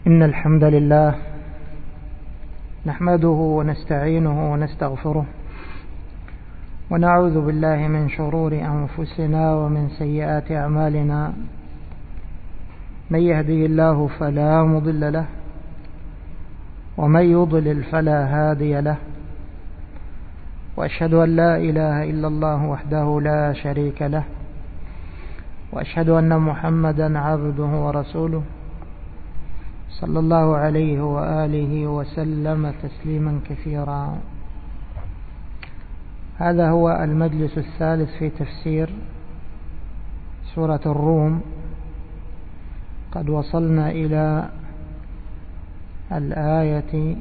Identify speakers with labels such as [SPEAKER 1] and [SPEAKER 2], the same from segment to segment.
[SPEAKER 1] إن الحمد لله نحمده ونستعينه ونستغفره ونعوذ بالله من شرور أنفسنا ومن سيئات أعمالنا. من يهدي الله فلا مضل له ومن يضلل فلا هادي له، وأشهد أن لا إله إلا الله وحده لا شريك له، وأشهد أن محمدا عبده ورسوله صلى الله عليه وآله وسلم تسليما كثيرا. هذا هو المجلس الثالث في تفسير سورة الروم. قد وصلنا إلى الآية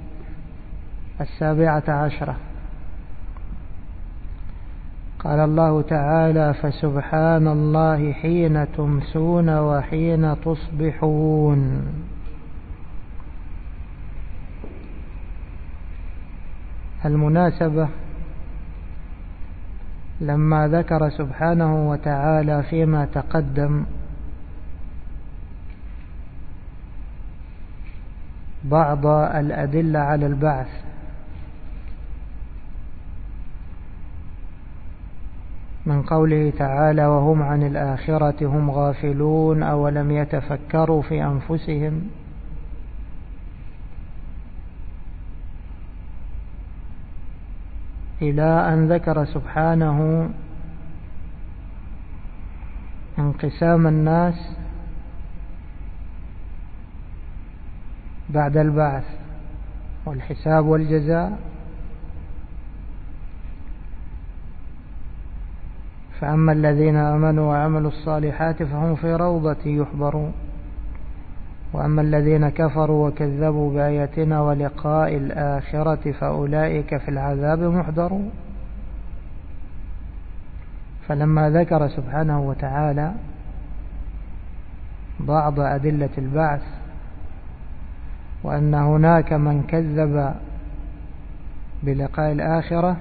[SPEAKER 1] 17. قال الله تعالى: فسبحان الله حين تمسون وحين تصبحون. المناسبة لما ذكر سبحانه وتعالى فيما تقدم بعض الأدلة على البعث، من قوله تعالى: وهم عن الآخرة هم غافلون أولم يتفكروا في أنفسهم، إلى أن ذكر سبحانه انقسام الناس بعد البعث والحساب والجزاء. فأما الذين آمنوا وعملوا الصالحات فهم في روضة يحبرون، وأما الذين كفروا وكذبوا بآياتنا ولقاء الآخرة فأولئك في العذاب محضرون. فلما ذكر سبحانه وتعالى بعض أدلة البعث وأن هناك من كذب بلقاء الآخرة،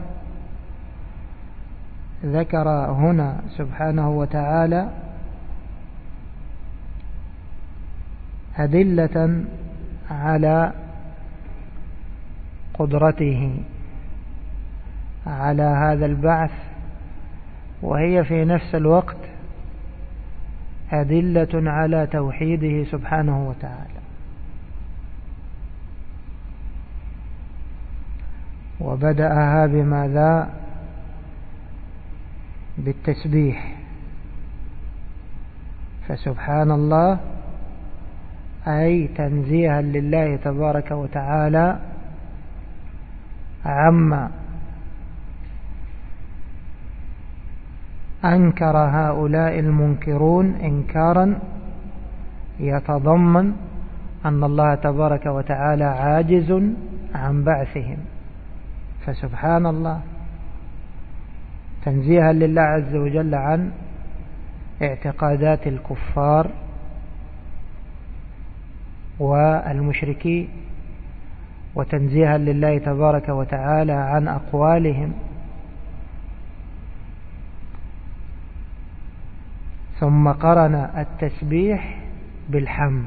[SPEAKER 1] ذكر هنا سبحانه وتعالى أدلة على قدرته على هذا البعث، وهي في نفس الوقت أدلة على توحيده سبحانه وتعالى. وبدأها بماذا؟ بالتسبيح. فسبحان الله أي تنزيها لله تبارك وتعالى عما أنكر هؤلاء المنكرون إنكارا يتضمن أن الله تبارك وتعالى عاجز عن بعثهم. فسبحان الله تنزيها لله عز وجل عن اعتقادات الكفار والمشركين، وتنزيها لله تبارك وتعالى عن أقوالهم. ثم قرن التسبيح بالحمد.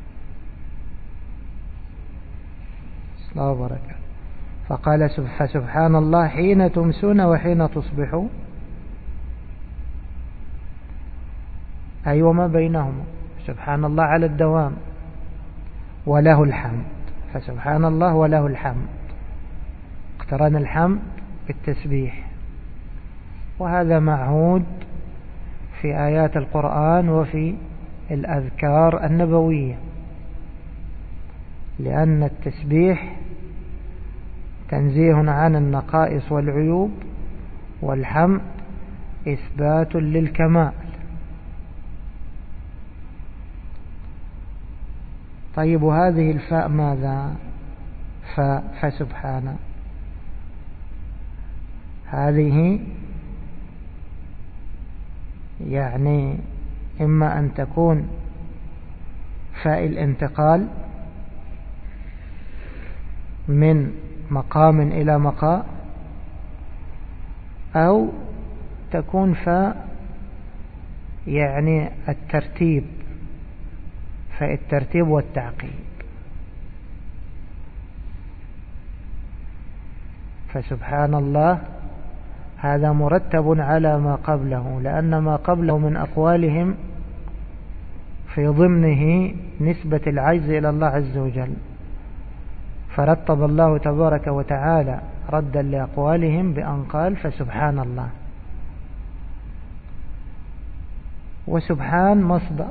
[SPEAKER 1] الله وبركاته. فقال: فسبحان الله حين تمسون وحين تصبحون، أي وما بينهما. سبحان الله على الدوام، وله الحمد. فسبحان الله وله الحمد، اقترن الحمد بالتسبيح. وهذا معهود في آيات القرآن وفي الأذكار النبوية، لأن التسبيح تنزيه عن النقائص والعيوب، والحمد إثبات للكمال. طيب، هذه الفاء ماذا؟ فسبحانه، هذه يعني إما أن تكون فاء الانتقال من مقام إلى مقام، أو تكون فاء يعني الترتيب، فالترتيب والتعقيب. فسبحان الله هذا مرتب على ما قبله، لأن ما قبله من أقوالهم في ضمنه نسبة العجز إلى الله عز وجل، فرتب الله تبارك وتعالى ردا لأقوالهم بأن قال فسبحان الله. وسبحان مصدر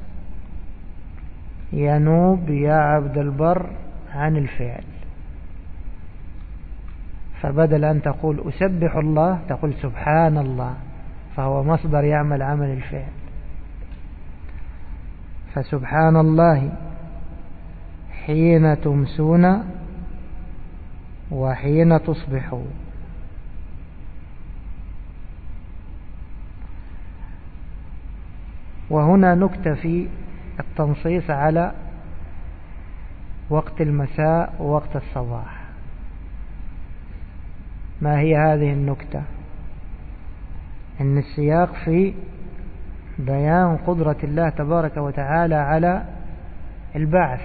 [SPEAKER 1] ينوب يا عبد البر عن الفعل، فبدل أن تقول أسبح الله تقول سبحان الله، فهو مصدر يعمل عمل الفعل. فسبحان الله حين تمسون وحين تصبحون. وهنا نكتفي التنصيص على وقت المساء ووقت الصباح. ما هي هذه النكتة؟ إن السياق في بيان قدرة الله تبارك وتعالى على البعث.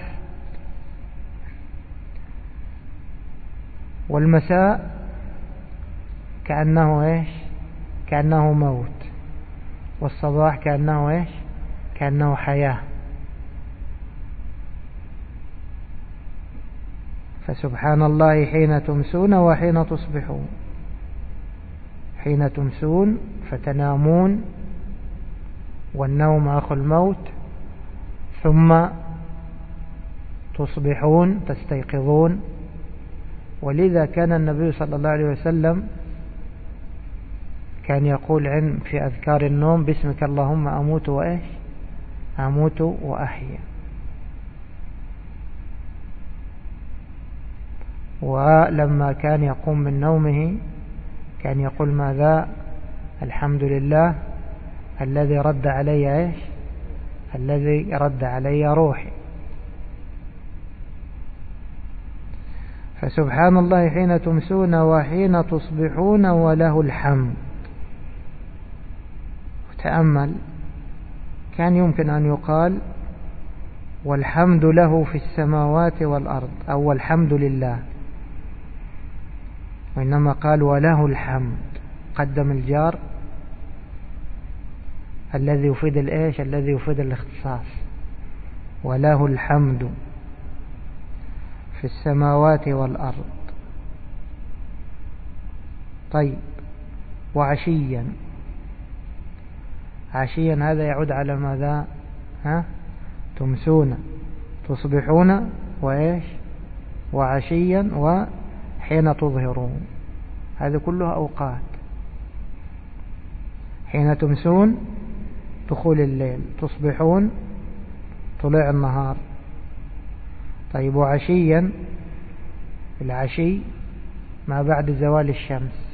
[SPEAKER 1] والمساء كأنه إيش؟ كأنه موت. والصباح كأنه إيش؟ كأنه حياة. فسبحان الله حين تمسون وحين تصبحون. حين تمسون فتنامون والنوم أخو الموت، ثم تصبحون تستيقظون. ولذا كان النبي صلى الله عليه وسلم كان يقول في أذكار النوم باسمك اللهم أموت وإيش؟ أموت وأحيا. ولما كان يقوم من نومه كان يقول ماذا؟ الحمد لله الذي رد علي إيش؟ الذي رد علي روحي. فسبحان الله حين تمسون وحين تصبحون وله الحمد. تأمل، كان يمكن أن يقال والحمد له في السماوات والأرض أو والحمد لله، وإنما قال وله الحمد، قدم الجار الذي يفيد الإيش؟ الذي يفيد الاختصاص. وله الحمد في السماوات والأرض. طيب، وعشيا. عشيا هذا يعود على ماذا؟ تمسون تصبحون وإيش؟ وعشيا وحين تظهرون. هذه كلها أوقات. حين تمسون دخول الليل، تصبحون طلوع النهار. طيب، وعشيا العشي ما بعد زوال الشمس،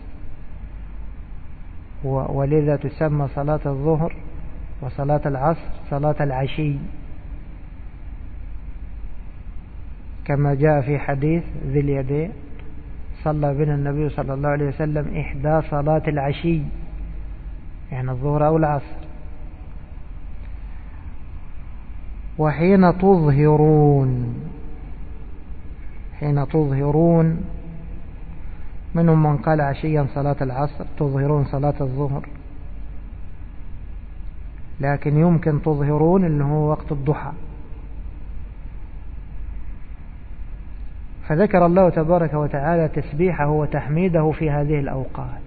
[SPEAKER 1] ولذا تسمى صلاة الظهر وصلاة العصر صلاة العشي، كما جاء في حديث ذي اليدين صلى بنا النبي صلى الله عليه وسلم إحدى صلاة العشي، يعني الظهر أو العصر. وحين تظهرون. حين تظهرون منهم من قال عشيا صلاة العصر، تظهرون صلاة الظهر، لكن يمكن تظهرون اللي هو وقت الضحى. فذكر الله تبارك وتعالى تسبيحه وتحميده في هذه الأوقات.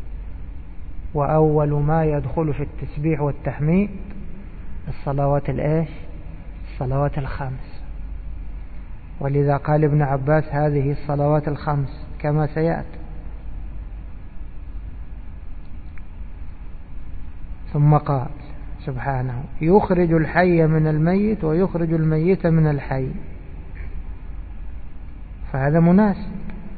[SPEAKER 1] وأول ما يدخل في التسبيح والتحميد الصلوات الإيش؟ الصلوات الخمس. ولذا قال ابن عباس هذه الصلوات الخمس كما سيأتي. ثم قال سبحانه يخرج الحي من الميت ويخرج الميت من الحي. فهذا مناسب.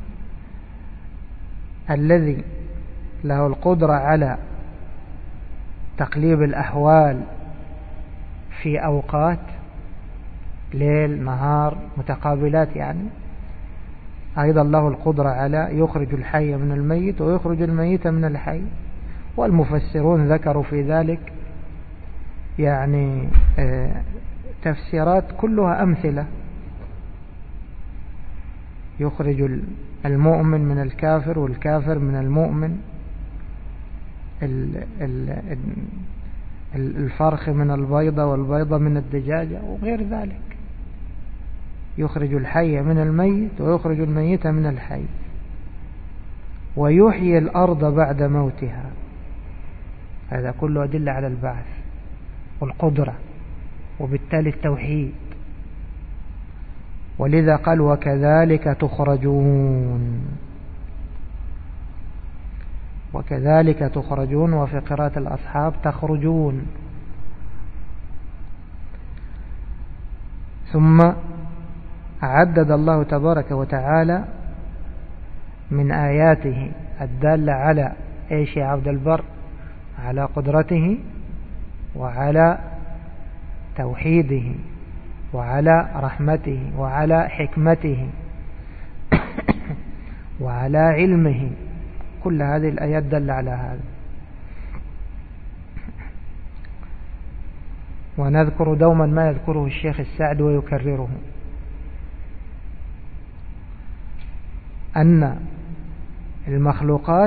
[SPEAKER 1] الذي له القدرة على تقليب الأحوال في أوقات ليل نهار متقابلات، يعني أيضا له القدرة على يخرج الحي من الميت ويخرج الميت من الحي. والمفسرون ذكروا في ذلك يعني تفسيرات كلها أمثلة. يخرج المؤمن من الكافر والكافر من المؤمن، الفرخ من البيضة والبيضة من الدجاجة وغير ذلك. يخرج الحي من الميت ويخرج الميت من الحي، ويحيي الأرض بعد موتها. هذا كله أدلة على البعث والقدرة، وبالتالي التوحيد. ولذا قال وكذلك تخرجون، وكذلك تخرجون، وفي قراءة الأصحاب تخرجون. ثم عدد الله تبارك وتعالى من آياته الدالة على إيش يا عبد البر؟ على قدرته وعلى توحيده وعلى رحمته وعلى حكمته وعلى علمه. كل هذه الآيات دل على هذا. ونذكر دوما ما يذكره الشيخ السعد ويكرره، أن المخلوقات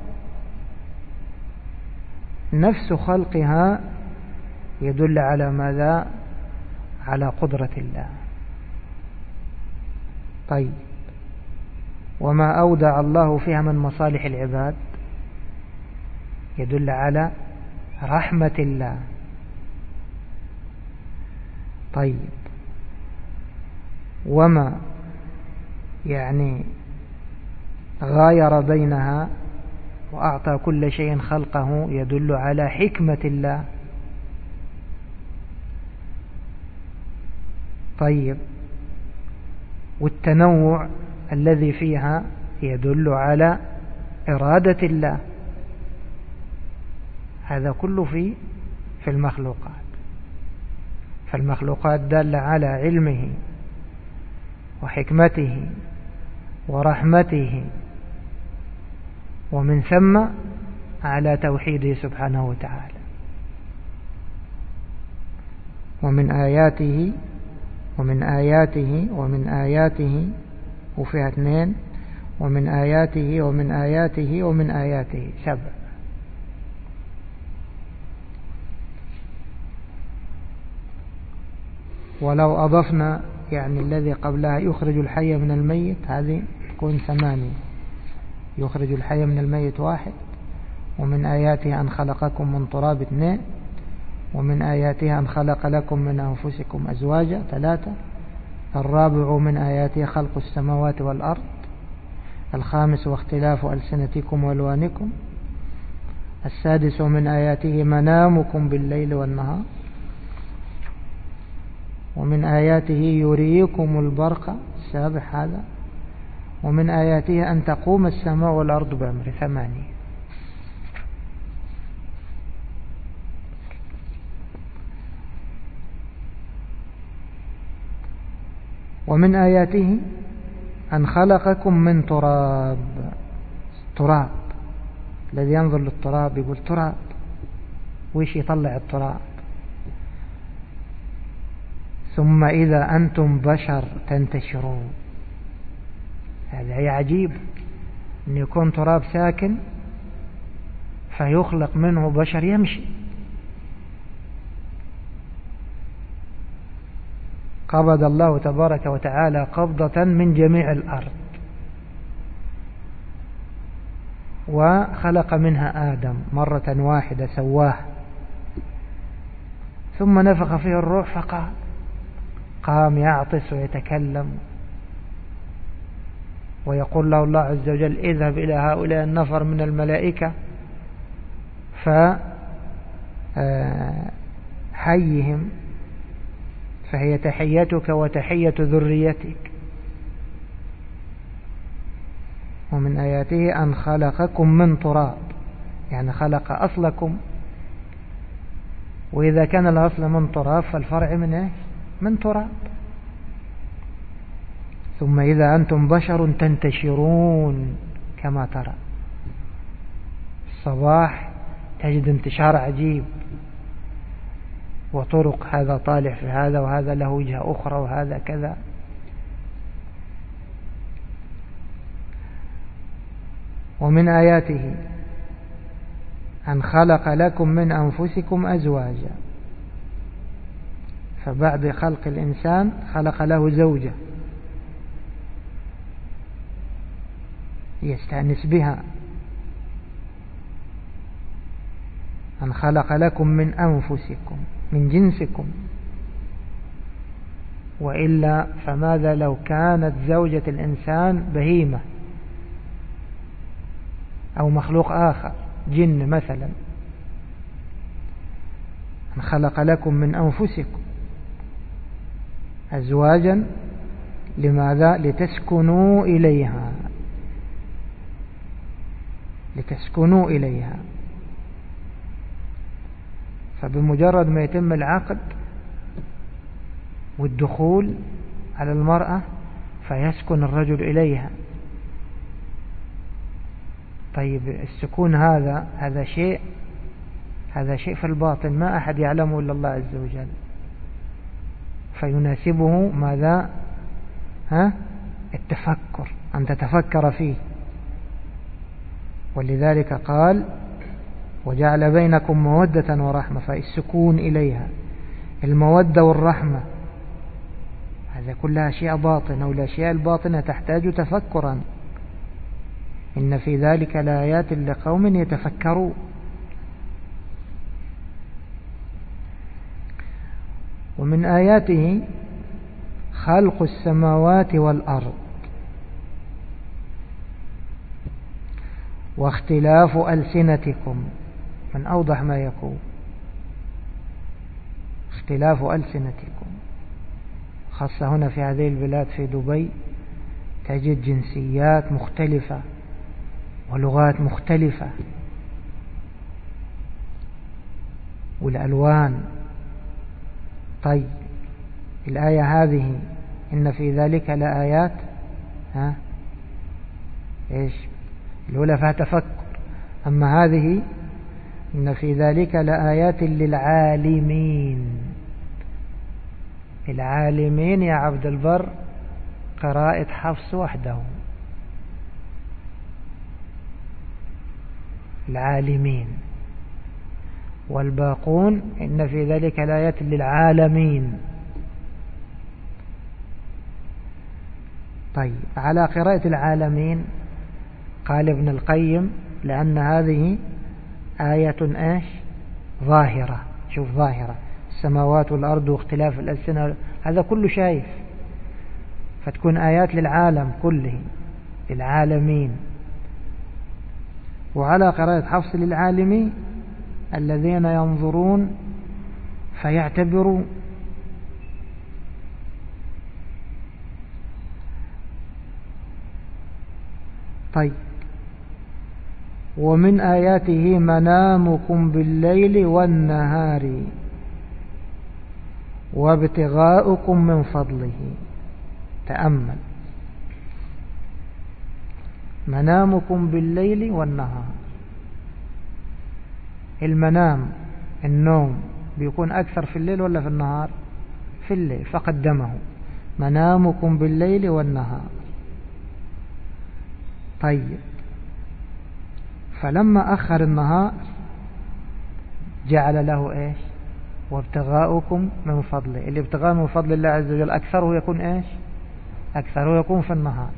[SPEAKER 1] نفس خلقها يدل على ماذا؟ على قدرة الله. طيب، وما أودع الله فيها من مصالح العباد يدل على رحمة الله. طيب، وما يعني غاير بينها وأعطى كل شيء خلقه يدل على حكمة الله. طيب، والتنوع الذي فيها يدل على إرادة الله. هذا كله في المخلوقات. فالمخلوقات دالة على علمه وحكمته ورحمته، ومن ثم على توحيده سبحانه وتعالى. ومن آياته وفيها 2، ومن آياته 7. ولو أضفنا يعني الذي قبلها يخرج الحي من الميت، هذه تكون 8. يخرج الحي من الميت 1، ومن آياته أن خلقكم من تراب 2، ومن آياته أن خلق لكم من أنفسكم أزواجا 3، الرابع من آياته خلق السماوات والأرض، الخامس واختلاف ألسنتكم والوانكم، السادس من آياته منامكم بالليل والنهار، ومن آياته يريكم البرق 7 هذا، ومن آياته أن تقوم السماء والأرض بأمره 8. ومن آياته أن خلقكم من تراب. تراب، الذي ينظر للتراب يقول تراب، ويش يطلع التراب؟ ثم إذا أنتم بشر تنتشرون. هذا هي عجيب أن يكون تراب ساكن فيخلق منه بشر يمشي. قبض الله تبارك وتعالى قبضة من جميع الأرض، وخلق منها آدم مرة واحدة سواه، ثم نفخ فيه الروح فقام يعطس ويتكلم، ويقول له الله عز وجل اذهب إلى هؤلاء النفر من الملائكة فحيهم، فهي تحيتك وتحية ذريتك. ومن آياته أن خلقكم من تراب، يعني خلق أصلكم، وإذا كان الأصل من تراب فالفرع من إيه؟ من تراب. ثم إذا أنتم بشر تنتشرون، كما ترى الصباح تجد انتشار عجيب، وطرق، هذا طالع في هذا، وهذا له وجهة أخرى، وهذا كذا. ومن آياته أن خلق لكم من أنفسكم أزواجا، فبعد خلق الإنسان خلق له زوجة يستأنس بها. أن خلق لكم من أنفسكم، من جنسكم، وإلا فماذا لو كانت زوجة الإنسان بهيمة أو مخلوق آخر، جن مثلا. أن خلق لكم من أنفسكم أزواجا، لماذا؟ لتسكنوا إليها، لتسكنوا إليها. فبمجرد ما يتم العقد والدخول على المرأة فيسكن الرجل إليها. طيب السكون هذا شيء في الباطن ما أحد يعلمه إلا الله عز وجل، فيناسبه ماذا؟ التفكر، أن تتفكر فيه. ولذلك قال وجعل بينكم مودة ورحمة، فالسكون إليها، المودة والرحمة، هذا كلها أشياء باطنة، والأشياء الباطنة تحتاج تفكرا. إن في ذلك لآيات لقوم يتفكرون. ومن آياته خلق السماوات والأرض واختلاف ألسنتكم، من أوضح ما يكون، اختلاف ألسنتكم، خاصة هنا في هذه البلاد في دبي تجد جنسيات مختلفة ولغات مختلفة والألوان. طيب الآية هذه إن في ذلك لآيات، إيش الأولى فيها تفكر، أما هذه إن في ذلك لآيات للعالمين. العالمين يا عبد البر قراءة حفص وحده، العالمين، والباقون إن في ذلك لآيات للعالمين. طيب على قراءة العالمين قال ابن القيم لأن هذه آية إيش؟ ظاهرة. شوف ظاهرة، السماوات والأرض واختلاف الألسنة، هذا كله شايف، فتكون آيات للعالم كله، للعالمين. وعلى قراءة حفص للعالمين الذين ينظرون فيعتبرون. طيب ومن آياته منامكم بالليل والنهار وابتغاؤكم من فضله. تأمل، منامكم بالليل والنهار. المنام، النوم، بيكون أكثر في الليل ولا في النهار؟ في الليل، فقدمه منامكم بالليل والنهار. طيب فلما أخر النهار جعل له إيش؟ وابتغاؤكم من فضله. الابتغاء من فضل الله عز وجل أكثره يكون إيش؟ أكثره يكون في النهار،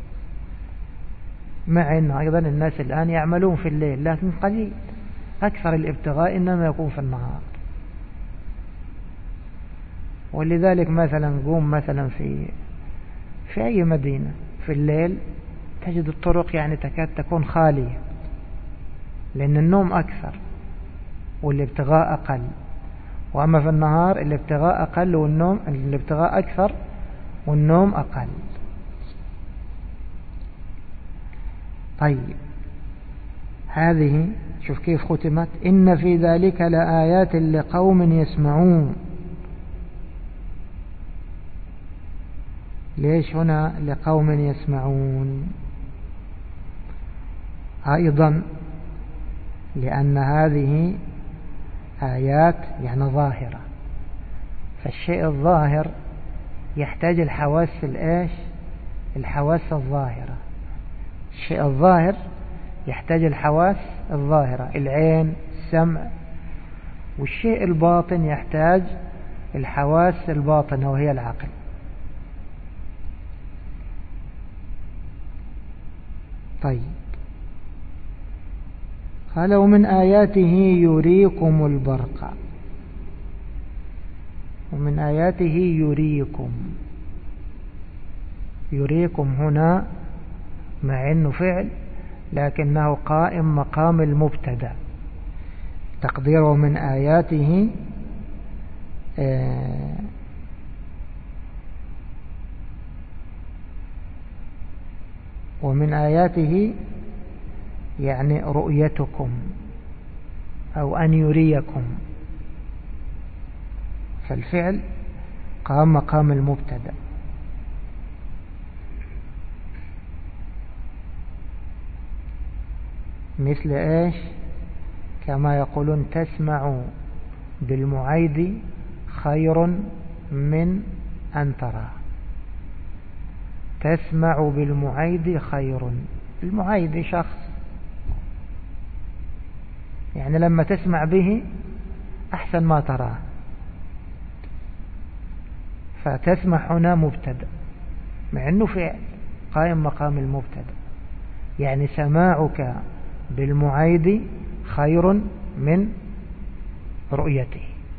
[SPEAKER 1] مع أن أيضا الناس الآن يعملون في الليل لكن قليل، أكثر الابتغاء إنما يكون في النهار. ولذلك مثلا قوم مثلا في أي مدينة في الليل تجد الطرق يعني تكاد تكون خالية، لأن النوم أكثر والابتغاء أقل. وأما في النهار الابتغاء أقل والنوم، الابتغاء أكثر والنوم أقل. طيب هذه شوف كيف ختمت، إن في ذلك لآيات لقوم يسمعون. ليش هنا لقوم يسمعون؟ أيضا لأن هذه آيات يعني ظاهرة، فالشيء الظاهر يحتاج الحواس الإيش؟ الحواس الظاهرة. الشيء الظاهر يحتاج الحواس الظاهرة، العين، السمع، والشيء الباطن يحتاج الحواس الباطنة وهي العقل. طيب، قال ومن آياته يريكم البرق. ومن آياته يريكم هنا مع أنه فعل لكنه قائم مقام المبتدأ، تقديره من آياته ومن آياته يعني رؤيتكم أو أن يريكم، فالفعل قام مقام المبتدأ. مثل إيش؟ كما يقولون تسمع بالمعيد خير من أن ترى. تسمع بالمعيد خير، المعيد شخص، يعني لما تسمع به أحسن ما تراه، فتسمع هنا مبتدأ مع أنه فعل قائم مقام المبتدأ، يعني سماعك بالمعيد خير من رؤيته.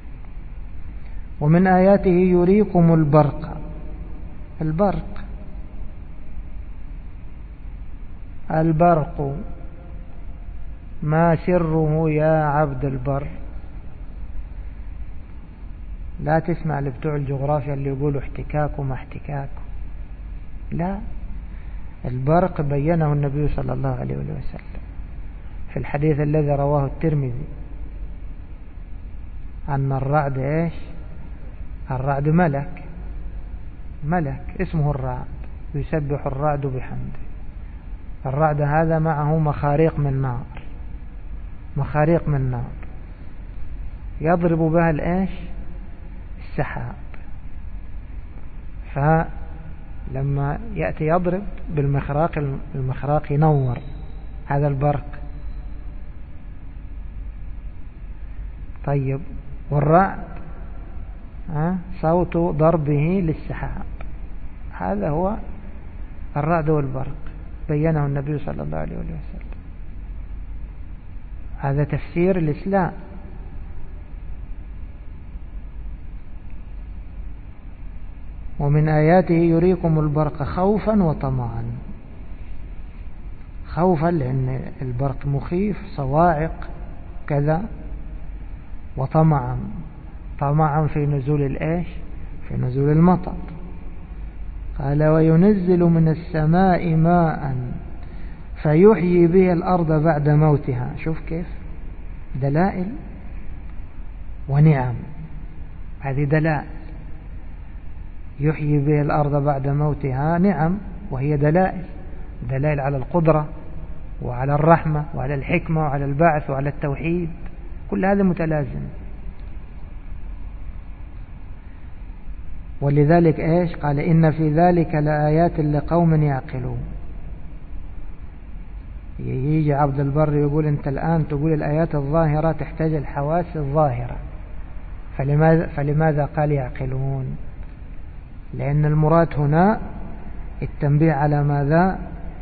[SPEAKER 1] ومن آياته يريكم البرق. البرق ما سره يا عبد البر؟ لا تسمع لبتوع الجغرافيا اللي يقولوا احتكاك وما احتكاك، لا، البرق بينه النبي صلى الله عليه وسلم في الحديث الذي رواه الترمذي أن الرعد إيش؟ الرعد ملك اسمه الرعد، يسبح الرعد بحمده. الرعد هذا معه مخاريق من نار يضرب بها الإيش؟ السحاب. فلما يأتي يضرب بالمخراق، المخراق ينور، هذا البرق. طيب، والرعد صوت ضربه للسحاب، هذا هو الرعد والبرق، بينه النبي صلى الله عليه وسلم. هذا تفسير الإسلام. ومن آياته يريكم البرق خوفا وطمعا. خوفا لأن البرق مخيف، صواعق كذا، وطمعا في نزول الإيش؟ في نزول المطر. قال وينزل من السماء ماء فيحيي به الأرض بعد موتها. شوف كيف دلائل ونعم، هذه دلائل. يحيي به الأرض بعد موتها نعم، وهي دلائل على القدرة وعلى الرحمة وعلى الحكمة وعلى البعث وعلى التوحيد، كل هذا متلازم. ولذلك إيش قال؟ إن في ذلك لآيات لقوم يعقلون. يجي عبد البر يقول أنت الآن تقول الآيات الظاهرة تحتاج الحواس الظاهرة، فلماذا قال يعقلون؟ لأن المراد هنا التنبيه على ماذا؟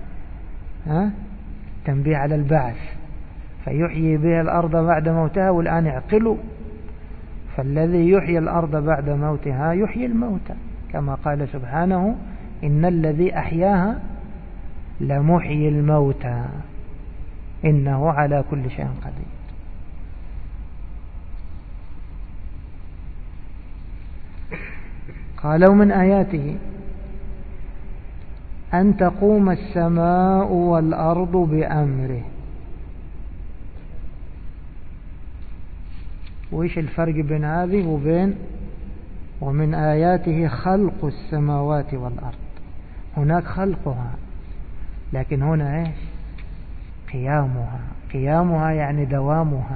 [SPEAKER 1] التنبيه على البعث، فيحيي به الأرض بعد موتها، والآن يعقلوا. فالذي يحيي الأرض بعد موتها يحيي الموتى، كما قال سبحانه إن الذي أحياها لمحيي الموتى إنه على كل شيء قدير. قالوا من آياته أن تقوم السماء والأرض بأمره. وإيش الفرق بين هذه وبين ومن آياته خلق السماوات والأرض؟ هناك خلقها، لكن هنا إيش؟ قيامها يعني دوامها.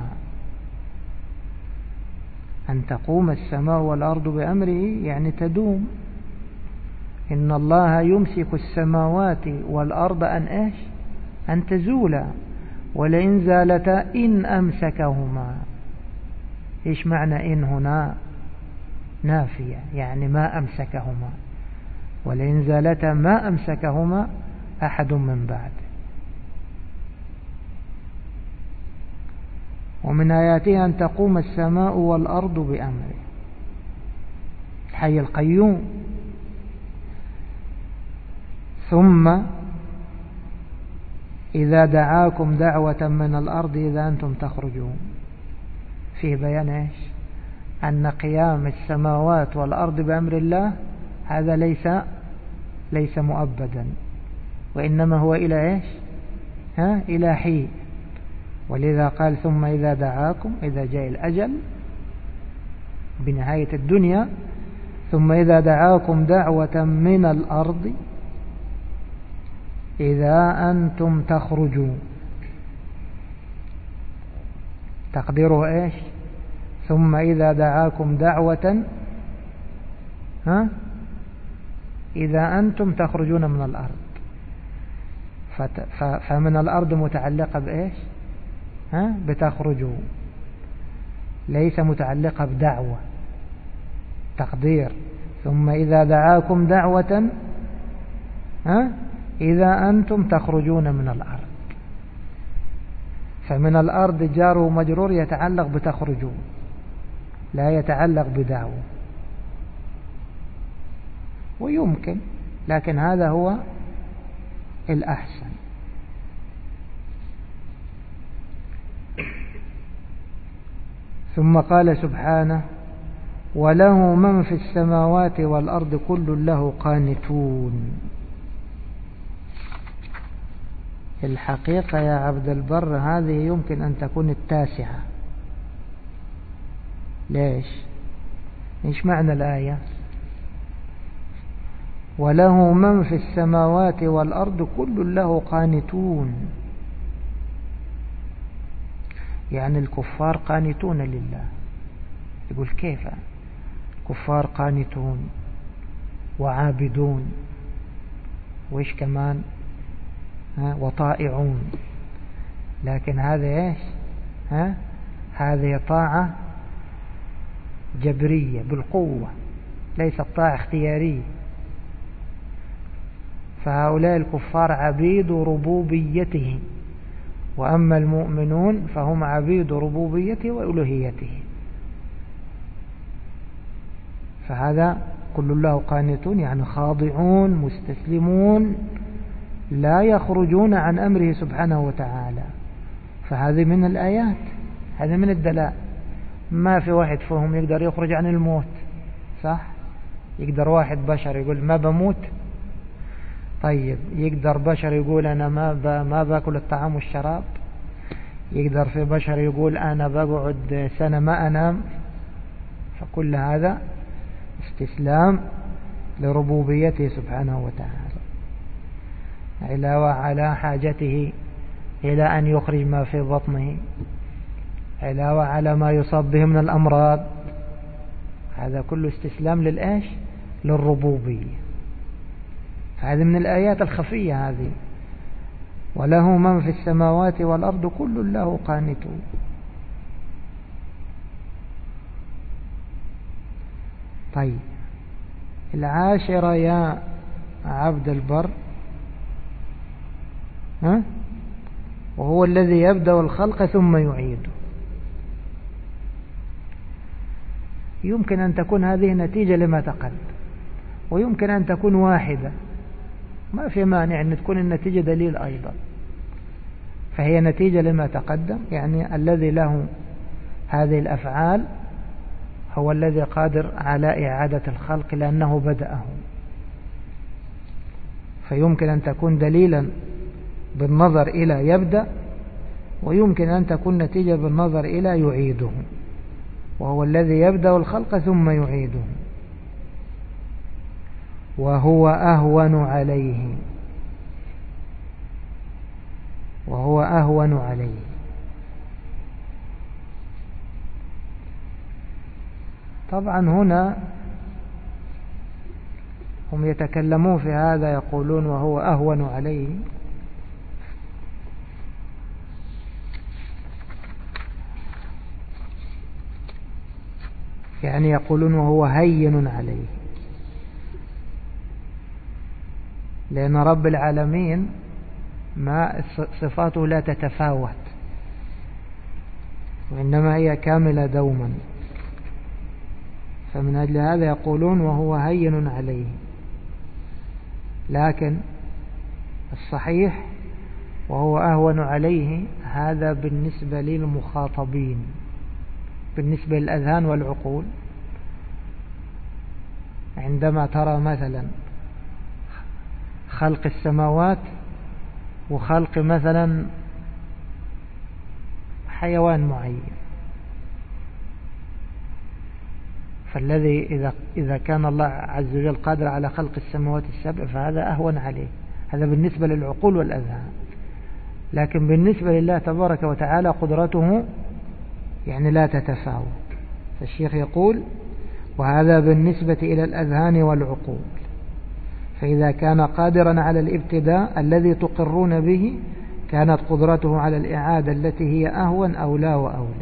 [SPEAKER 1] أن تقوم السماء والأرض بأمره يعني تدوم. إن الله يمسك السماوات والأرض أن إيش؟ أن تزولا ولئن زالتا إن أمسكهما. إيش معنى إن هنا؟ نافية، يعني ما أمسكهما. ولئن زالتا ما أمسكهما أحد من بعد. ومن آياته أن تقوم السماء والأرض بأمره، الحي القيوم. ثم إذا دعاكم دعوة من الأرض إذا أنتم تخرجون. فيه بيان إيش؟ أن قيام السماوات والأرض بأمر الله هذا ليس مؤبدا، وإنما هو إلى إيش؟ إلى حين. ولذا قال ثم إذا دعاكم، إذا جاء الأجل بنهاية الدنيا، ثم إذا دعاكم دعوة من الأرض إذا أنتم تخرجون. تقديره إيش؟ ثم إذا دعاكم دعوة إذا أنتم تخرجون من الأرض. فمن الأرض متعلقة بإيش؟ بتخرجوا، ليس متعلقة بدعوة. تقدير ثم إذا دعاكم دعوة إذا أنتم تخرجون من الأرض. فمن الأرض جار ومجرور يتعلق بتخرجوا، لا يتعلق بدعوة. ويمكن، لكن هذا هو الأحسن. ثم قال سبحانه وله من في السماوات والأرض كل له قانتون. الحقيقة يا عبد البر هذه يمكن أن تكون التاسعة. ليش؟ إيش معنى الآية؟ وله من في السماوات والأرض كل له قانتون، يعني الكفار قانتون لله. يقول كيف؟ كفار قانتون وعابدون، وإيش كمان؟ وطائعون. لكن هذا إيش؟ هذه طاعة جبرية بالقوة، ليست طاعة اختيارية. فهؤلاء الكفار عبيد ربوبيته، وأما المؤمنون فهم عبيد ربوبيته وألوهيته. فهذا كل له قانتون، يعني خاضعون مستسلمون لا يخرجون عن أمره سبحانه وتعالى. فهذه من الآيات، هذه من الدلائل. ما في واحد فيهم يقدر يخرج عن الموت، صح؟ يقدر واحد بشر يقول ما بموت؟ طيب يقدر بشر يقول أنا ما باكل الطعام والشراب؟ يقدر في بشر يقول أنا بقعد سنة ما أنام؟ فكل هذا استسلام لربوبيته سبحانه وتعالى، علاوة على حاجته إلى أن يخرج ما في بطنه، علاوة على ما يصاب به من الأمراض. هذا كله استسلام للإيش؟ للربوبية. هذه من الآيات الخفية هذه. وله من في السماوات والأرض كل له قانتون. طيب العاشرة يا عبد البر، وهو الذي يبدأ الخلق ثم يعيده. يمكن أن تكون هذه نتيجة لما تقدم، ويمكن أن تكون واحدة، ما في مانع أن تكون النتيجة دليل أيضا. فهي نتيجة لما تقدم، يعني الذي له هذه الأفعال هو الذي قادر على إعادة الخلق لأنه بدأه. فيمكن أن تكون دليلا بالنظر إلى يبدأ، ويمكن أن تكون نتيجة بالنظر إلى يعيده، وهو الذي يبدأ الخلق ثم يعيده. وهو أهون عليه، وهو أهون عليه. طبعا هنا هم يتكلمون في هذا، يقولون وهو أهون عليه. يعني يقولون وهو هين عليه، لأن رب العالمين ما صفاته لا تتفاوت، وإنما هي كاملة دوما، فمن أجل هذا يقولون وهو هين عليه. لكن الصحيح وهو أهون عليه، هذا بالنسبة للمخاطبين، بالنسبة للأذهان والعقول. عندما ترى مثلا خلق السماوات وخلق مثلا حيوان معين، فالذي إذا كان الله عز وجل قادر على خلق السماوات السبع فهذا أهون عليه، هذا بالنسبة للعقول والأذهان. لكن بالنسبة لله تبارك وتعالى قدرته يعني لا تتفاوت. فالشيخ يقول وهذا بالنسبة إلى الأذهان والعقول، فإذا كان قادرا على الابتداء الذي تقرون به كانت قدرته على الإعادة التي هي أهون أولى وأولى.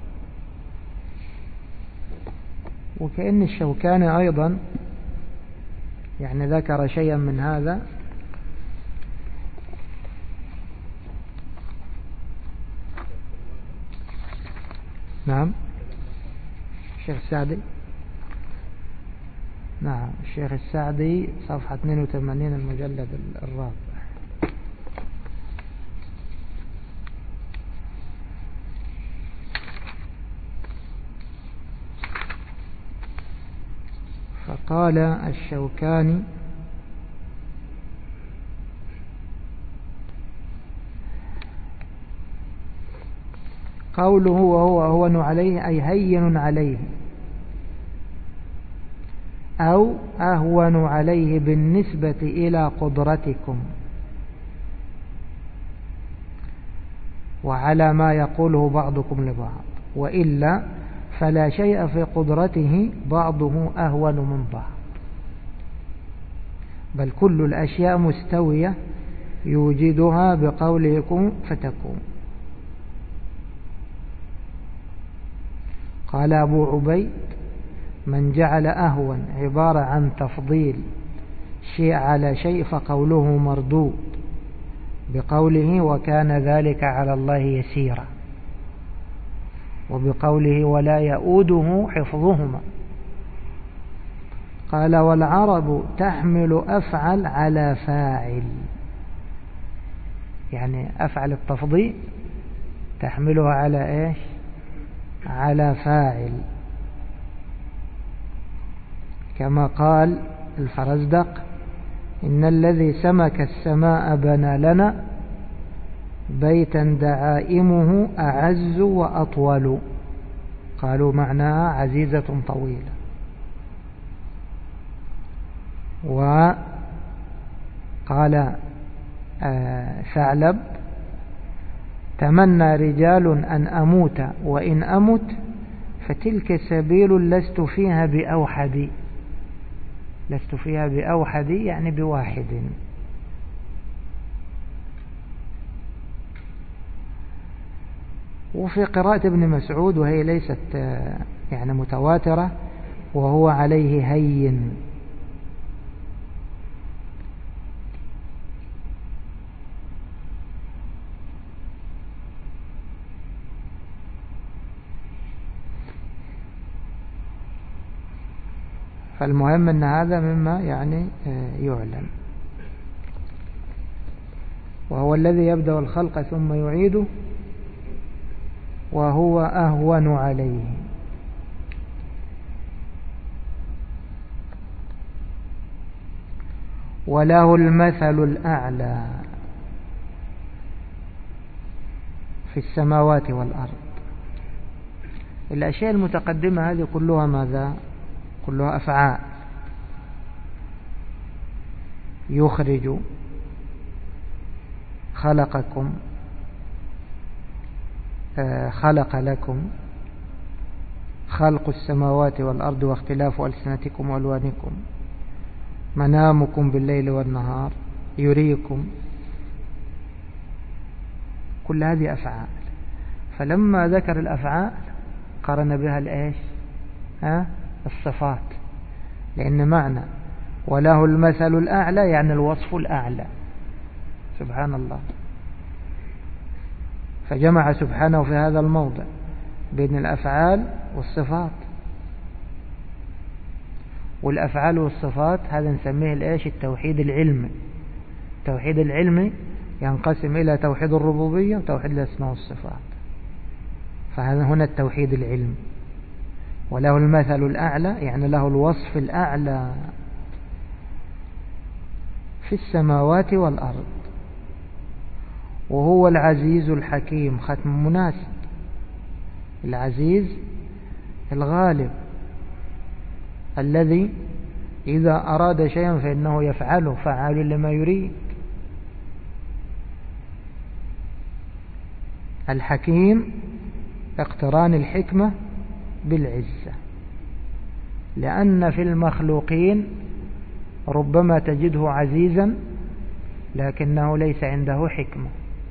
[SPEAKER 1] وكأن الشوكاني أيضا يعني ذكر شيئا من هذا. نعم الشيخ السعدي، نعم الشيخ السعدي صفحة 82 المجلد الرابع. فقال الشوكاني قوله وهو أهون عليه أي هين عليه أو أهون عليه بالنسبة إلى قدرتكم وعلى ما يقوله بعضكم لبعض، وإلا فلا شيء في قدرته بعضه أهون من بعض، بل كل الأشياء مستوية يوجدها بقوله كن فتكون. قال أبو عبيد من جعل أهون عبارة عن تفضيل شيء على شيء فقوله مردود بقوله وكان ذلك على الله يسيرا، وبقوله ولا يؤوده حفظهما. قال والعرب تحمل أفعل على فاعل، يعني أفعل التفضيل تحملها على إيش؟ على فاعل، كما قال الفرزدق إن الذي سمك السماء بنى لنا بيتا دعائمه أعز وأطول، قالوا معناها عزيزة طويلة. وقال ثعلب تمنى رجال أن أموت وإن أمت فتلك سبيل لست فيها بأوحد، لست فيها بأوحد يعني بواحد. وفي قراءة ابن مسعود وهي ليست يعني متواترة وهو عليه هين. فالمهم أن هذا مما يعني يعلم. وهو الذي يبدأ الخلق ثم يعيده وهو أهون عليه. وله المثل الأعلى في السماوات والأرض. الأشياء المتقدمة هذه كلها ماذا؟ كلها أفعال. يخرج، خلقكم، خلق لكم، خلق السماوات والأرض واختلاف ألسنتكم وألوانكم، منامكم بالليل والنهار، يريكم، كل هذه أفعال. فلما ذكر الأفعال قرن بها الإيش؟ الصفات، لأن معنى وله المثل الأعلى يعني الوصف الأعلى، سبحان الله. فجمع سبحانه في هذا الموضع بين الأفعال والصفات. والأفعال والصفات هذا نسميه التوحيد العلمي. التوحيد العلمي ينقسم إلى توحيد الربوبية وتوحيد الأسماء والصفات. فهذا هنا التوحيد العلمي. وله المثل الأعلى يعني له الوصف الأعلى في السماوات والأرض، وهو العزيز الحكيم. ختم مناسب. العزيز الغالب الذي إذا أراد شيئا فإنه يفعله، فعال لما يريد. الحكيم اقتران الحكمة بالعزة، لأن في المخلوقين ربما تجده عزيزا لكنه ليس عنده حكمة،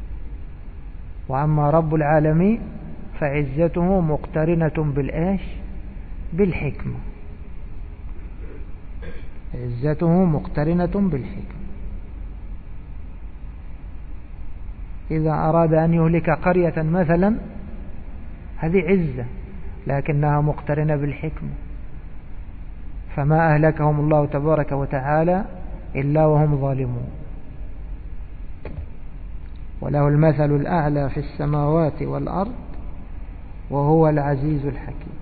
[SPEAKER 1] وأما رب العالمين فعزته مقترنة بالحكمة. عزته مقترنة بالحكمة. إذا أراد أن يهلك قرية مثلا هذه عزة لكنها مقترنة بالحكمة، فما أهلكهم الله تبارك وتعالى إلا وهم ظالمون. وله المثل الأعلى في السماوات والأرض وهو العزيز الحكيم.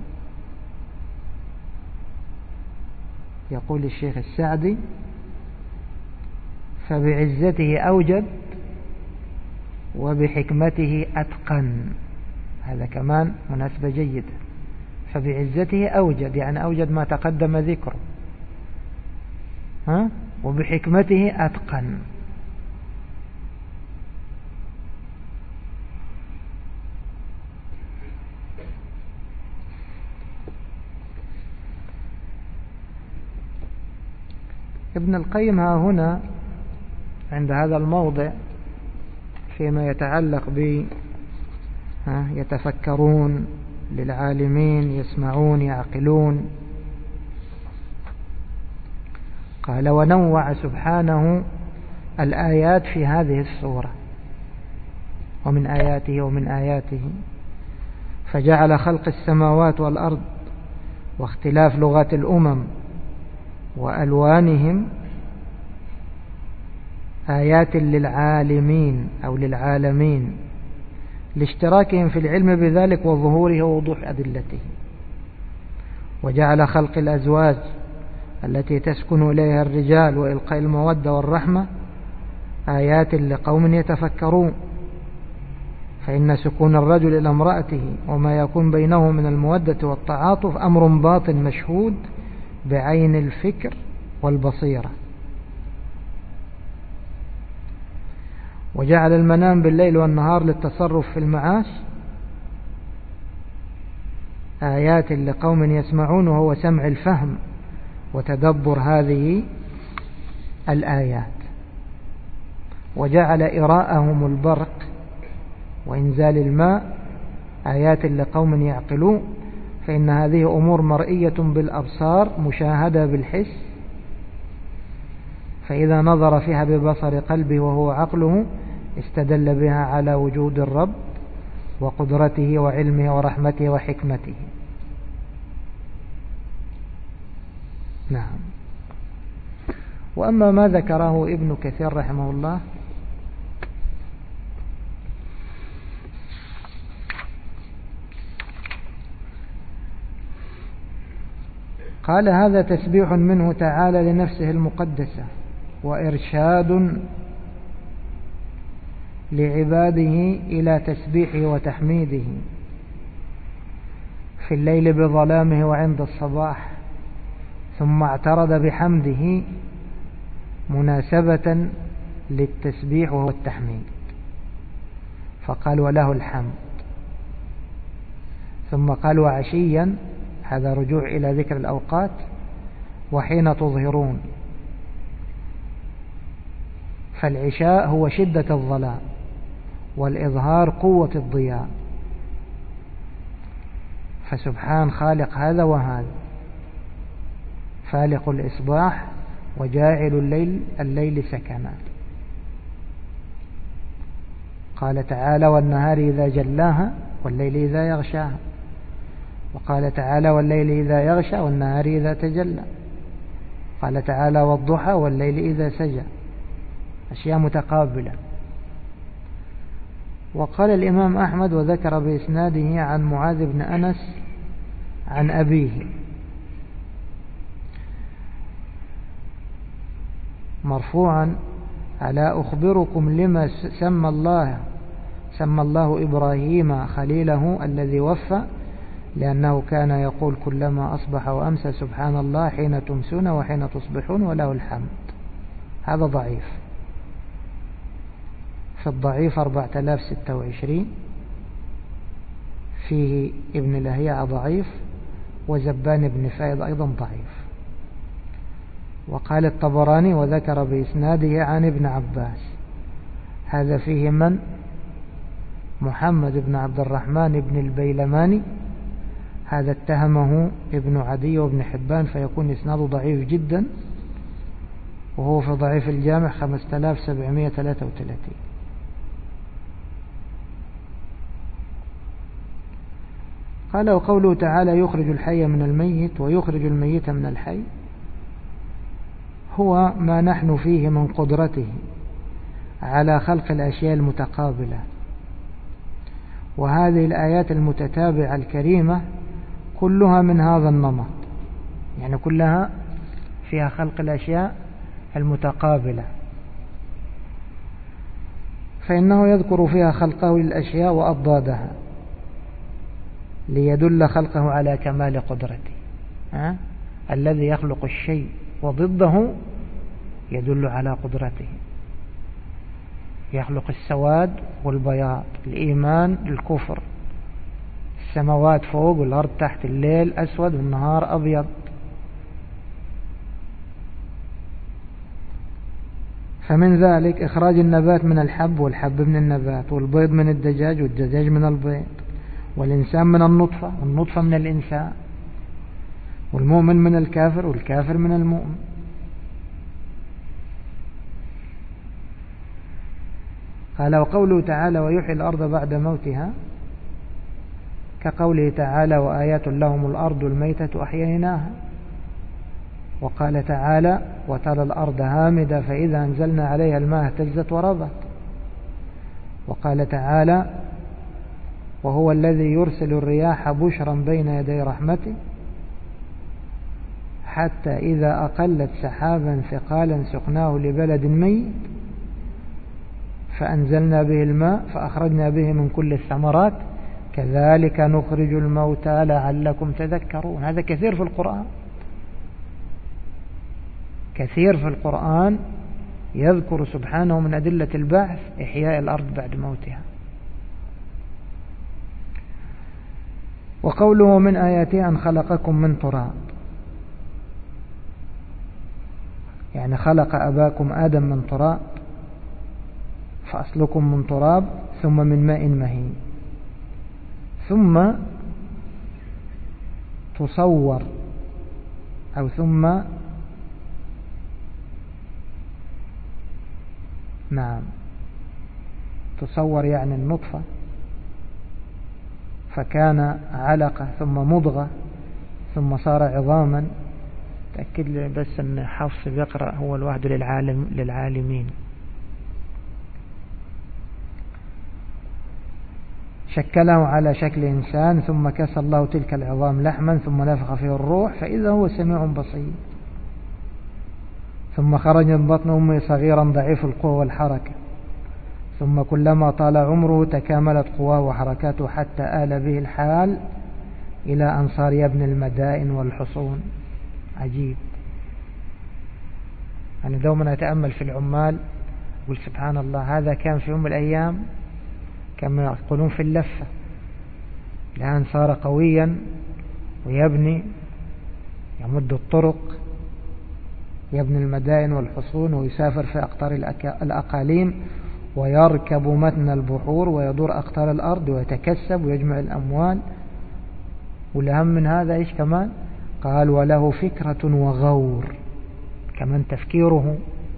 [SPEAKER 1] يقول الشيخ السعدي: فبعزته أوجد وبحكمته أتقن. هذا كمان مناسبة جيدة. فبعزته أوجد يعني أوجد ما تقدم ذكره، وبحكمته أتقن. ابن القيم ها هنا عند هذا الموضع فيما يتعلق ب يتفكرون للعالمين يسمعون يعقلون، قال: ونوع سبحانه الآيات في هذه السورة ومن آياته فجعل خلق السماوات والأرض واختلاف لغات الأمم وألوانهم آيات للعالمين أو للعالمين لاشتراكهم في العلم بذلك وظهوره ووضوح أدلته. وجعل خلق الأزواج التي تسكن إليها الرجال وإلقاء المودة والرحمة آيات لقوم يتفكرون، فإن سكون الرجل إلى امرأته وما يكون بينه من المودة والتعاطف أمر باطن مشهود بعين الفكر والبصيرة. وجعل المنام بالليل والنهار للتصرف في المعاش آيات لقوم يسمعون، وهو سمع الفهم وتدبر هذه الآيات. وجعل إراءهم البرق وإنزال الماء آيات لقوم يعقلون، فإن هذه أمور مرئية بالأبصار مشاهدة بالحس، فإذا نظر فيها ببصر قلبه وهو عقله استدل بها على وجود الرب وقدرته وعلمه ورحمته وحكمته. نعم. وأما ما ذكره ابن كثير رحمه الله قال: هذا تسبيح منه تعالى لنفسه المقدسة وإرشاد لعباده إلى تسبيحه وتحميده في الليل بظلامه وعند الصباح، ثم اعترض بحمده مناسبة للتسبيح وهو التحميد، فقال: وله الحمد. ثم قال: وعشيا، هذا رجوع إلى ذكر الأوقات، وحين تظهرون. فالعشاء هو شدة الظلام والإظهار قوة الضياء، فسبحان خالق هذا وهذا، فالق الإصباح وجاعل الليل سكنا. قال تعالى والنهار إذا جلاها والليل إذا يغشاها، وقال تعالى والليل إذا يغشى والنهار إذا تجلى، قال تعالى والضحى والليل إذا سجى، أشياء متقابلة. وقال الإمام أحمد وذكر بإسناده عن معاذ بن أنس عن أبيه مرفوعا: ألا أخبركم لما سمى الله إبراهيم خليله الذي وفى، لأنه كان يقول كلما أصبح وأمسى سبحان الله حين تمسون وحين تصبحون وله الحمد. هذا ضعيف، في الضعيف 4026، فيه ابن لهيعة ضعيف، وزبان بن فائد أيضا ضعيف. وقال الطبراني وذكر بإسناده عن ابن عباس، هذا فيه من؟ محمد بن عبد الرحمن بن البيلماني، هذا اتهمه ابن عدي وابن حبان، فيكون إسناده ضعيف جدا، وهو في ضعيف الجامع 5733. قال وقوله تعالى يخرج الحي من الميت ويخرج الميت من الحي، هو ما نحن فيه من قدرته على خلق الأشياء المتقابلة. وهذه الآيات المتتابعة الكريمة كلها من هذا النمط، يعني كلها فيها خلق الأشياء المتقابلة، فإنه يذكر فيها خلقه للأشياء وأضدادها ليدل خلقه على كمال قدرته. الذي يخلق الشيء وضده يدل على قدرته. يخلق السواد والبياض، الإيمان الكفر، السماوات فوق والأرض تحت، الليل أسود والنهار أبيض. فمن ذلك إخراج النبات من الحب والحب من النبات، والبيض من الدجاج والدجاج من البيض، والإنسان من النطفة والنطفة من الإنسان، والمؤمن من الكافر والكافر من المؤمن. قال وقوله تعالى ويحيي الأرض بعد موتها، كقوله تعالى وآيات لهم الأرض الميتة أحييناها. وقال تعالى وترى الأرض هامدة فإذا أنزلنا عليها الماء اهتزت وربت. وقال تعالى وهو الذي يرسل الرياح بشرا بين يدي رحمته حتى إذا أقلت سحابا ثقالا سقناه لبلد ميت فأنزلنا به الماء فأخرجنا به من كل الثمرات كذلك نخرج الموتى لعلكم تذكرون. هذا كثير في القرآن، كثير في القرآن يذكر سبحانه من أدلة البعث إحياء الأرض بعد موتها. وقوله من آياته أن خلقكم من تراب، يعني خلق أباكم آدم من تراب، فأصلكم من تراب ثم من ماء مهين، ثم تصور أو ثم تصور يعني النطفة، فكان علقة ثم مضغة ثم صار عظاما. تأكد لي بس أن حفص بيقرأ هو الواحد للعالمين. شكله على شكل إنسان ثم كسى الله تلك العظام لحما ثم نفخ فيه الروح فإذا هو سميع بصير. ثم خرج من بطن أمه صغيرا ضعيف القوة والحركة، ثم كلما طال عمره تكاملت قواه وحركاته حتى آل به الحال إلى أن صار يبني المدائن والحصون. عجيب. يعني دوما أتأمل في العمال أقول سبحان الله، هذا كان في يوم من الأيام كما يقولون في اللفة، الآن صار قويا ويبني، يمد الطرق، يبني المدائن والحصون، ويسافر في أقطار الأقاليم، ويركب متن البحور، ويدور أقطار الأرض، ويتكسب ويجمع الأموال. والأهم من هذا إيش كمان؟ قال وله فكرة وغور، كمان تفكيره.